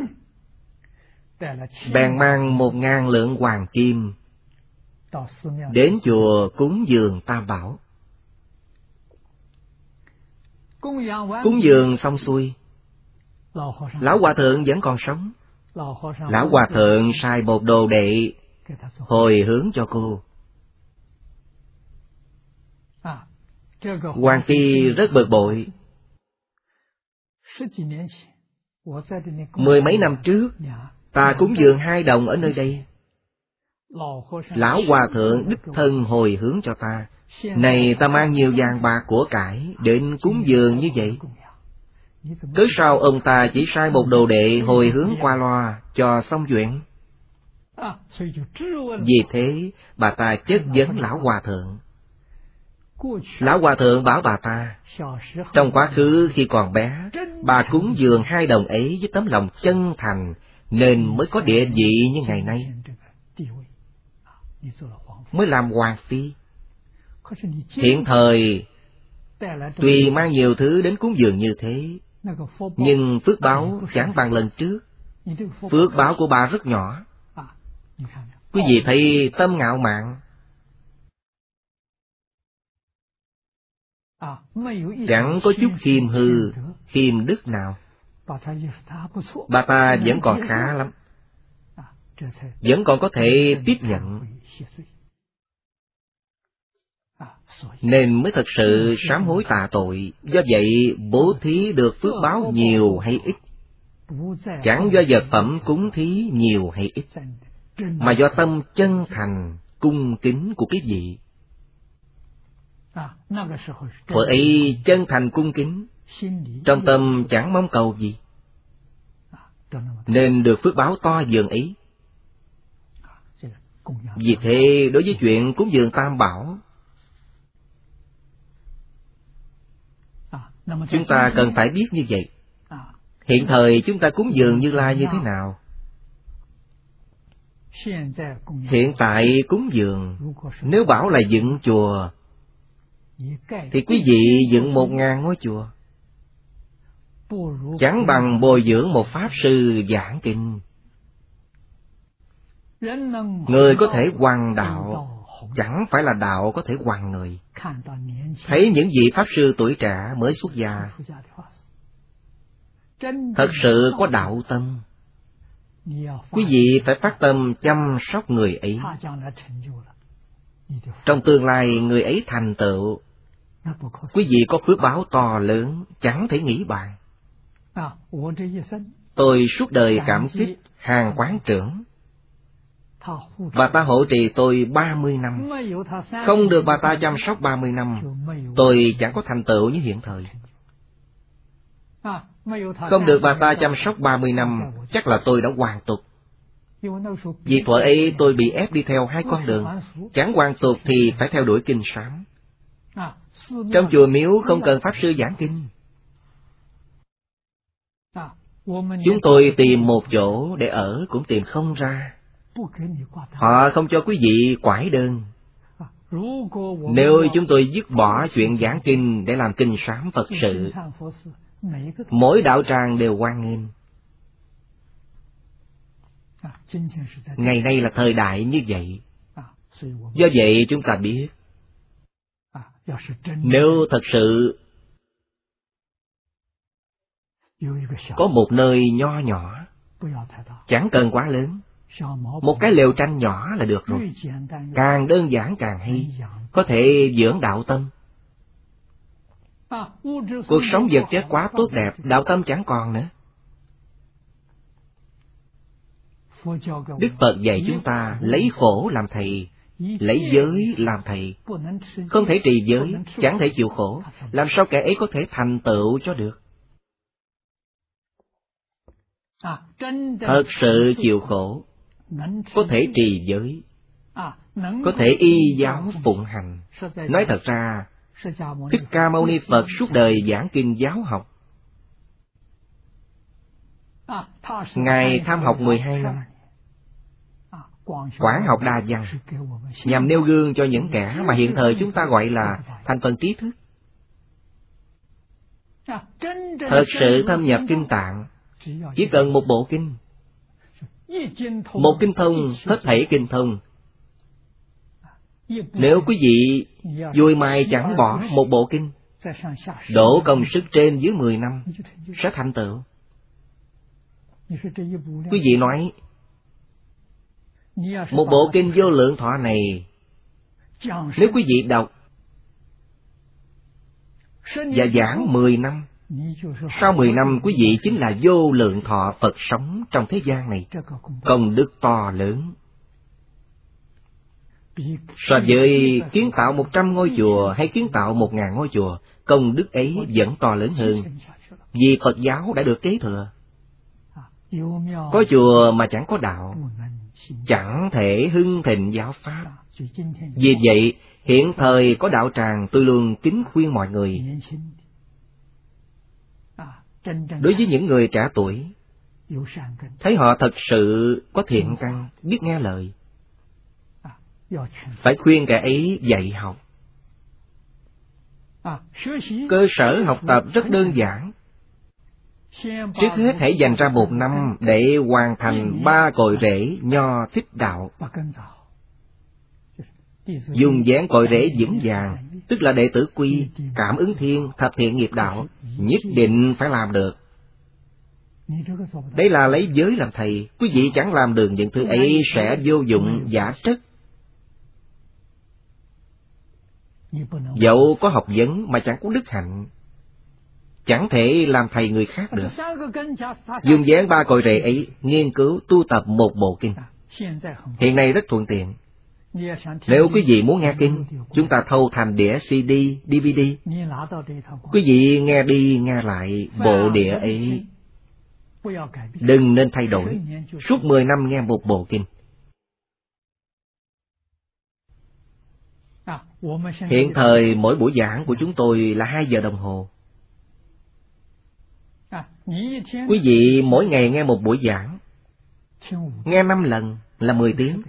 bèn mang một ngàn lượng hoàng kim đến chùa cúng dường Tam Bảo. Cúng dường xong xuôi, lão hòa thượng vẫn còn sống. Lão hòa thượng sai một đồ đệ hồi hướng cho cô. Hoàng phi rất bực bội. Mười mấy năm trước, ta cúng dường hai đồng ở nơi đây, lão hòa thượng đích thân hồi hướng cho ta. Này ta mang nhiều vàng bạc của cải đến cúng dường như vậy, cớ sao ông ta chỉ sai một đồ đệ hồi hướng qua loa cho xong chuyện? Vì thế bà ta chất vấn lão hòa thượng. Lão hòa thượng bảo bà ta, trong quá khứ khi còn bé, bà cúng dường hai đồng ấy với tấm lòng chân thành, nên mới có địa vị như ngày nay, mới làm hoàng phi. Hiện thời Tuy mang nhiều thứ đến cúng dường như thế, nhưng phước báo chẳng bằng lần trước. Phước báo của bà rất nhỏ. Quý vị thấy tâm ngạo mạn, chẳng có chút khiêm hư, khiêm đức nào. Bà ta vẫn còn khá lắm, vẫn còn có thể tiếp nhận, nên mới thật sự sám hối tạ tội. Do vậy, bố thí được phước báo nhiều hay ít, chẳng do vật phẩm cúng thí nhiều hay ít, mà do tâm chân thành, cung kính của quý vị. Thuở ấy chân thành cung kính, trong tâm chẳng mong cầu gì, nên được phước báo to dường ấy. Vì thế, đối với chuyện cúng dường Tam Bảo, chúng ta cần phải biết như vậy. Hiện thời chúng ta cúng dường Như Lai như thế nào? Hiện tại cúng dường, nếu bảo là dựng chùa, thì quý vị dựng một ngàn ngôi chùa, chẳng bằng bồi dưỡng một pháp sư giảng kinh. Người có thể hoằng đạo, chẳng phải là đạo có thể hoằng người. Thấy những vị pháp sư tuổi trẻ mới xuất gia, thật sự có đạo tâm, quý vị phải phát tâm chăm sóc người ấy. Trong tương lai người ấy thành tựu, quý vị có phước báo to lớn, chẳng thể nghĩ bàn. Tôi suốt đời cảm kích Hàng Quán trưởng. Bà ta hộ trì tôi ba mươi năm. Không được bà ta chăm sóc ba mươi năm, tôi chẳng có thành tựu như hiện thời. Không được bà ta chăm sóc ba mươi năm, chắc là tôi đã hoàn tục. Vì thuở ấy tôi bị ép đi theo hai con đường, chẳng hoàn tục thì phải theo đuổi kinh sám. Trong chùa miếu không cần pháp sư giảng kinh. Chúng tôi tìm một chỗ để ở cũng tìm không ra. Họ không cho quý vị quải đơn. Nếu chúng tôi dứt bỏ chuyện giảng kinh để làm kinh sám Phật sự, mỗi đạo tràng đều hoan nghênh. Ngày nay là thời đại như vậy. Do vậy chúng ta biết, nếu thật sự có một nơi nho nhỏ, chẳng cần quá lớn, một cái lều tranh nhỏ là được rồi. Càng đơn giản càng hay, có thể dưỡng đạo tâm. Cuộc sống vật chất quá tốt đẹp, đạo tâm chẳng còn nữa. Đức Phật dạy chúng ta lấy khổ làm thầy, lấy giới làm thầy. Không thể trì giới, chẳng thể chịu khổ, làm sao kẻ ấy có thể thành tựu cho được? Thật sự chịu khổ, có thể trì giới, có thể y giáo phụng hành. Nói thật ra, Thích Ca Mâu Ni Phật suốt đời giảng kinh giáo học. Ngài tham học mười hai năm, quán học đa văn, nhằm nêu gương cho những kẻ mà hiện thời chúng ta gọi là thành phần trí thức. Thật sự thâm nhập kinh tạng, chỉ cần một bộ kinh. Một kinh thông, hết thảy kinh thông. Nếu quý vị vui mai chẳng bỏ một bộ kinh, đổ công sức trên dưới mười năm, sẽ thành tựu. Quý vị nói, một bộ kinh Vô Lượng Thọ này, nếu quý vị đọc và giảng mười năm, sau mười năm quý vị chính là vô lượng thọ Phật sống trong thế gian này. Công đức to lớn. So với kiến tạo một trăm ngôi chùa hay kiến tạo một ngàn ngôi chùa, công đức ấy vẫn to lớn hơn, vì Phật giáo đã được kế thừa. Có chùa mà chẳng có đạo, chẳng thể hưng thịnh giáo pháp. Vì vậy, hiện thời có đạo tràng, tôi luôn kính khuyên mọi người, đối với những người trẻ tuổi, thấy họ thật sự có thiện căn, biết nghe lời, phải khuyên kẻ ấy dạy học. Cơ sở học tập rất đơn giản. Trước hết hãy dành ra một năm để hoàn thành ba cội rễ nho thích đạo. Dùng dáng cội rễ vững vàng, tức là đệ tử quy, cảm ứng thiên, thập thiện nghiệp đạo, nhất định phải làm được. Đây là lấy giới làm thầy. Quý vị chẳng làm được những thứ ấy sẽ vô dụng giả trất. Dẫu có học vấn mà chẳng có đức hạnh, chẳng thể làm thầy người khác được. Dùng dáng ba cội rễ ấy nghiên cứu tu tập một bộ kinh. Hiện nay rất thuận tiện. Nếu quý vị muốn nghe kinh, chúng ta thâu thành đĩa xê đê, đê vê đê. Quý vị nghe đi nghe lại bộ đĩa ấy. Đừng nên thay đổi. Suốt mười năm nghe một bộ kinh. Hiện thời mỗi buổi giảng của chúng tôi là hai giờ đồng hồ. Quý vị mỗi ngày nghe một buổi giảng, nghe năm lần là mười tiếng.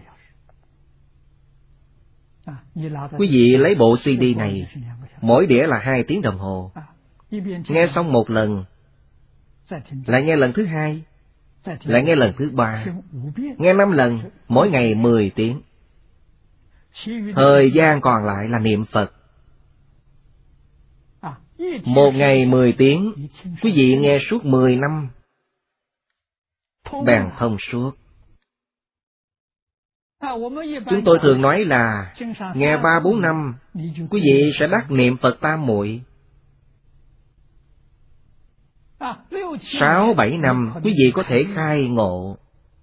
Quý vị lấy bộ xê đê này, mỗi đĩa là hai tiếng đồng hồ. Nghe xong một lần, lại nghe lần thứ hai, lại nghe lần thứ ba, nghe năm lần, mỗi ngày mười tiếng. Thời gian còn lại là niệm Phật. Một ngày mười tiếng, quý vị nghe suốt mười năm, bèn thông suốt. Chúng tôi thường nói là nghe ba bốn năm, quý vị sẽ đắc niệm Phật tam muội. Sáu bảy năm, quý vị có thể khai ngộ.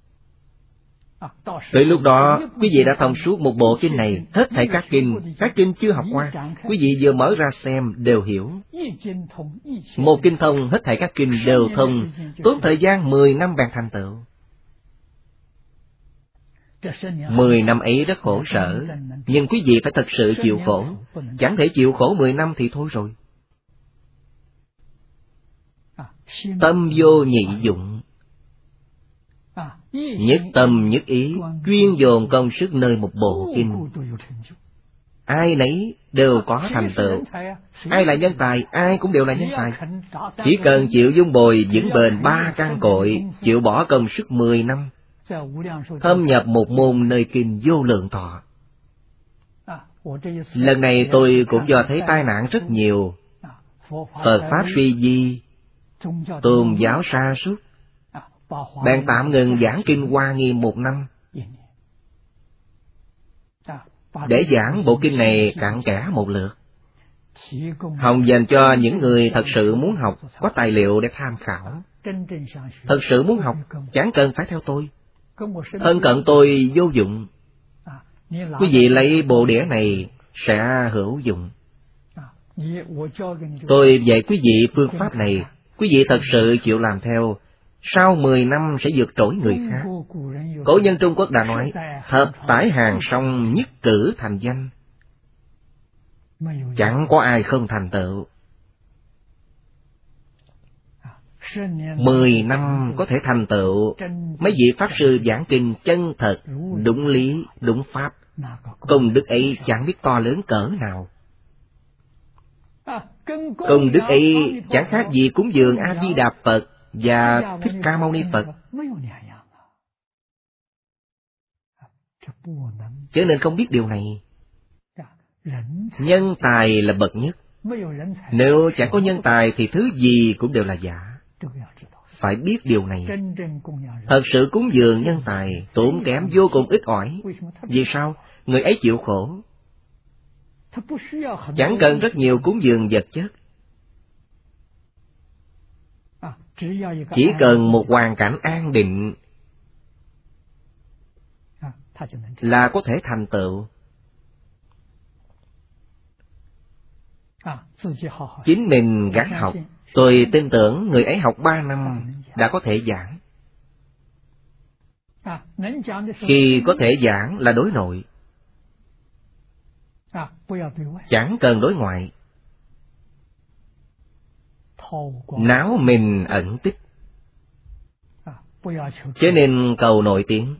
Tới lúc đó, quý vị đã thông suốt một bộ kinh này, hết thảy các kinh, các kinh chưa học qua, quý vị vừa mở ra xem đều hiểu. Một kinh thông, hết thảy các kinh đều thông, tốn thời gian mười năm bèn thành tựu. Mười năm ấy rất khổ sở, nhưng quý vị phải thật sự chịu khổ. Chẳng thể chịu khổ mười năm thì thôi rồi. Tâm vô nhị dụng, nhất tâm nhất ý, chuyên dồn công sức nơi một bộ kinh. Ai nấy đều có thành tựu. Ai là nhân tài, ai cũng đều là nhân tài. Chỉ cần chịu dung bồi vững bền ba căn cội, chịu bỏ công sức mười năm, thâm nhập một môn nơi kinh vô lượng thọ. Lần này tôi cũng do thấy tai nạn rất nhiều. Phật Pháp suy di, tôn giáo sa sút, bèn tạm ngừng giảng kinh Hoa Nghiêm một năm, để giảng bộ kinh này cặn kẽ một lượt, hòng dành cho những người thật sự muốn học có tài liệu để tham khảo. Thật sự muốn học, chẳng cần phải theo tôi. Thân cận tôi vô dụng. Quý vị lấy bộ đĩa này sẽ hữu dụng. Tôi dạy quý vị phương pháp này, quý vị thật sự chịu làm theo, sau mười năm sẽ vượt trội người khác. Cổ nhân Trung Quốc đã nói, thập tải hàng song nhất cử thành danh. Chẳng có ai không thành tựu. Mười năm có thể thành tựu. Mấy vị Pháp sư giảng kinh chân thật, đúng lý, đúng pháp, công đức ấy chẳng biết to lớn cỡ nào. Công đức ấy chẳng khác gì cúng dường A Di Đà Phật và Thích Ca Mâu Ni Phật. Cho nên không biết điều này. Nhân tài là bậc nhất. Nếu chẳng có nhân tài thì thứ gì cũng đều là giả. Phải biết điều này. Thật sự cúng dường nhân tài tốn kém vô cùng ít ỏi. Vì sao? Người ấy chịu khổ. Chẳng cần rất nhiều cúng dường vật chất. Chỉ cần một hoàn cảnh an định là có thể thành tựu. Chính mình gắng học. Tôi tin tưởng người ấy học ba năm đã có thể giảng. Khi có thể giảng là đối nội, chẳng cần đối ngoại. Náo mình ẩn tích. Cho nên cầu nổi tiếng.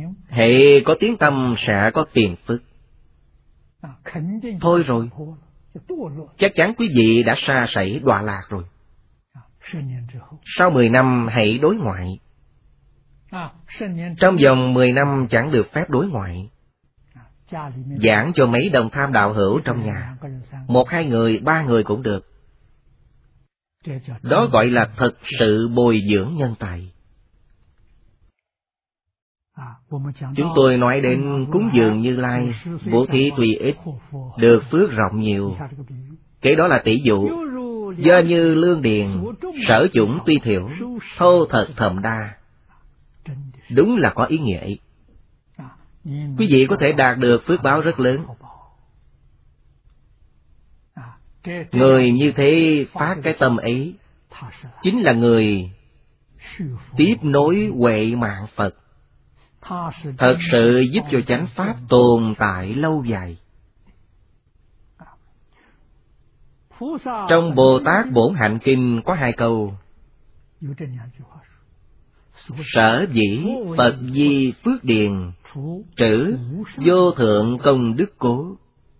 Hệ có tiếng tâm sẽ có tiền phước. Thôi rồi, chắc chắn quý vị đã sa sẩy đọa lạc rồi. Sau mười năm hãy đối ngoại. Trong vòng mười năm chẳng được phép đối ngoại. Giảng cho mấy đồng tham đạo hữu trong nhà, một hai người, ba người cũng được. Đó gọi là thật sự bồi dưỡng nhân tài. Chúng tôi nói đến cúng dường Như Lai, bố thí tuy ít, được phước rộng nhiều. Cái đó là tỷ dụ. Do như lương điền, sở chủng tuy thiểu, thô thật thậm đa. Đúng là có ý nghĩa ấy. Quý vị có thể đạt được phước báo rất lớn. Người như thế phát cái tâm ấy, chính là người tiếp nối huệ mạng Phật, thật sự giúp cho chánh pháp tồn tại lâu dài. Trong Bồ Tát Bổn Hạnh Kinh có hai câu: sở dĩ Phật di phước điền, trữ vô thượng công đức cố.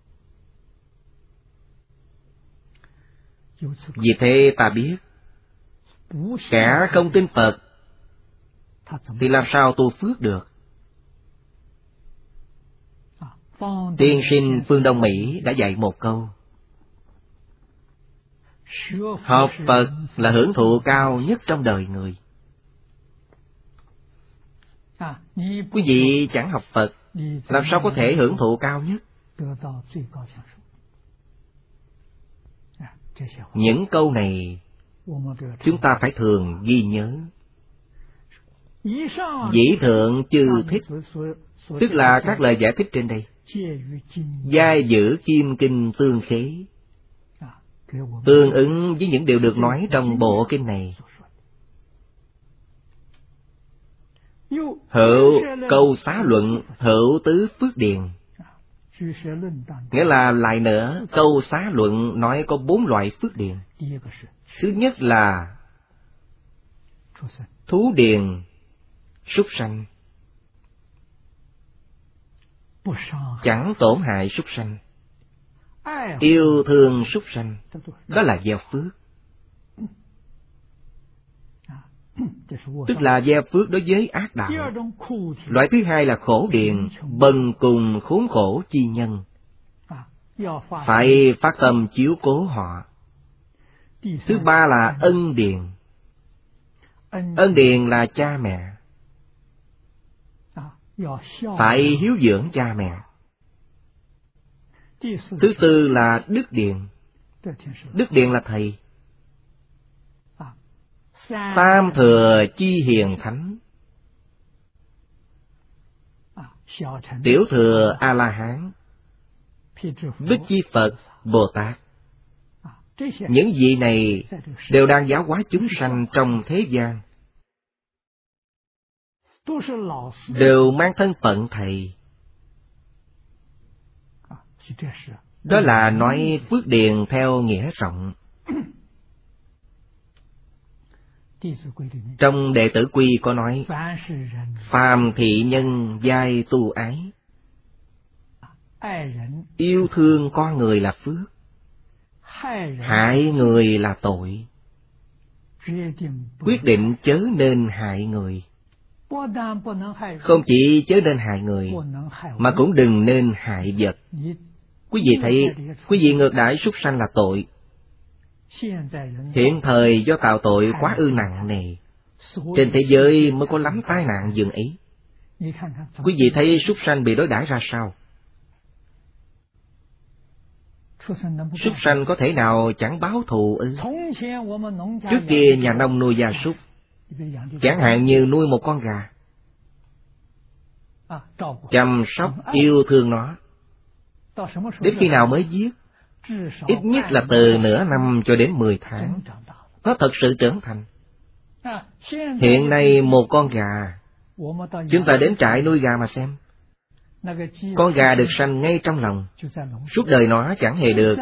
Vì thế ta biết, kẻ không tin Phật thì làm sao tu phước được? Tiên sinh Phương Đông Mỹ đã dạy một câu: học Phật là hưởng thụ cao nhất trong đời người. Quý vị chẳng học Phật, làm sao có thể hưởng thụ cao nhất? Những câu này chúng ta phải thường ghi nhớ. Dĩ thượng chư thích, tức là các lời giải thích trên đây, giai giữ kim kinh tương khế, tương ứng với những điều được nói trong bộ kinh này. Hữu câu xá luận, hữu tứ phước điền. Nghĩa là lại nữa, câu xá luận nói có bốn loại phước điền. Thứ nhất là thú điền, súc sanh, chẳng tổn hại súc sanh, yêu thương súc sanh, đó là gieo phước. Tức là gieo phước đối với ác đạo. Loại thứ hai là khổ điền, bần cùng khốn khổ chi nhân, phải phát tâm chiếu cố họ. Thứ ba là ân điền. Ân điền là cha mẹ, phải hiếu dưỡng cha mẹ. Thứ tư là đức điền. Đức điền là thầy. Tam thừa chi hiền thánh, tiểu thừa A La Hán, Bích Chi Phật, Bồ Tát. Những vị này đều đang giáo hóa chúng sanh trong thế gian, đều mang thân phận thầy. Đó là nói phước điền theo nghĩa rộng. Trong Đệ Tử Quy có nói: phàm thị nhân giai tu ái. Yêu thương con người là phước, hại người là tội. Quyết định chớ nên hại người. Không chỉ chớ nên hại người, mà cũng đừng nên hại vật. Quý vị thấy, quý vị ngược đãi súc sanh là tội. Hiện thời do tạo tội quá ư nặng nề, trên thế giới mới có lắm tai nạn dường ấy. Quý vị thấy súc sanh bị đối đãi ra sao? Súc sanh có thể nào chẳng báo thù ư? Trước kia nhà nông nuôi gia súc, chẳng hạn như nuôi một con gà, chăm sóc yêu thương nó, đến khi nào mới giết? Ít nhất là từ nửa năm cho đến mười tháng, nó thật sự trưởng thành. Hiện nay một con gà, chúng ta đến trại nuôi gà mà xem. Con gà được sanh ngay trong lòng, suốt đời nó chẳng hề được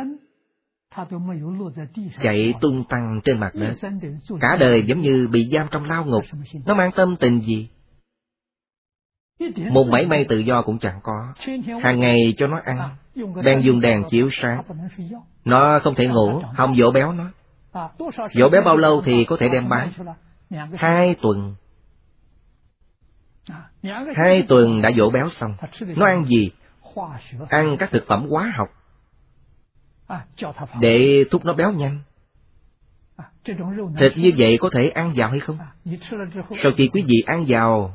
chạy tung tăng trên mặt đất, cả đời giống như bị giam trong lao ngục. Nó mang tâm tình gì? một mảy may tự do cũng chẳng có. Hàng ngày cho nó ăn, bèn dùng đèn chiếu sáng. Nó không thể ngủ, không dỗ béo nó. Dỗ béo bao lâu thì có thể đem bán? Hai tuần. Hai tuần đã dỗ béo xong. Nó ăn gì? Ăn các thực phẩm hóa học, để thúc nó béo nhanh. Thịt như vậy có thể ăn vào hay không? Sau khi quý vị ăn vào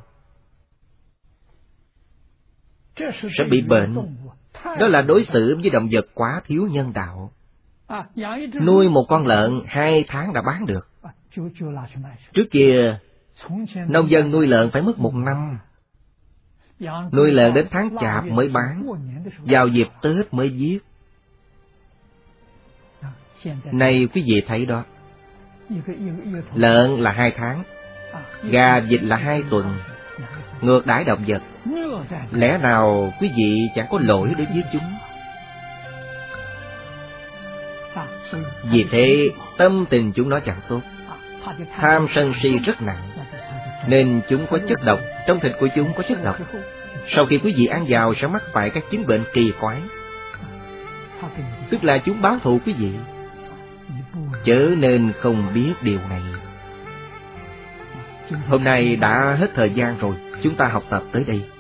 sẽ bị bệnh. Đó là đối xử với động vật quá thiếu nhân đạo. Nuôi một con lợn hai tháng đã bán được. Trước kia nông dân nuôi lợn phải mất một năm. Nuôi lợn đến tháng Chạp mới bán, vào dịp Tết mới giết. Nay quý vị thấy đó, lợn là hai tháng, gà vịt là hai tuần. Ngược đãi động vật, lẽ nào quý vị chẳng có lỗi đối với chúng? Vì thế tâm tình chúng nó chẳng tốt, tham sân si rất nặng, nên chúng có chất độc. Trong thịt của chúng có chất độc. Sau khi quý vị ăn vào sẽ mắc phải các chứng bệnh kỳ quái. Tức là chúng báo thù quý vị, chớ nên không biết điều này. Hôm nay đã hết thời gian rồi, chúng ta học tập tới đây.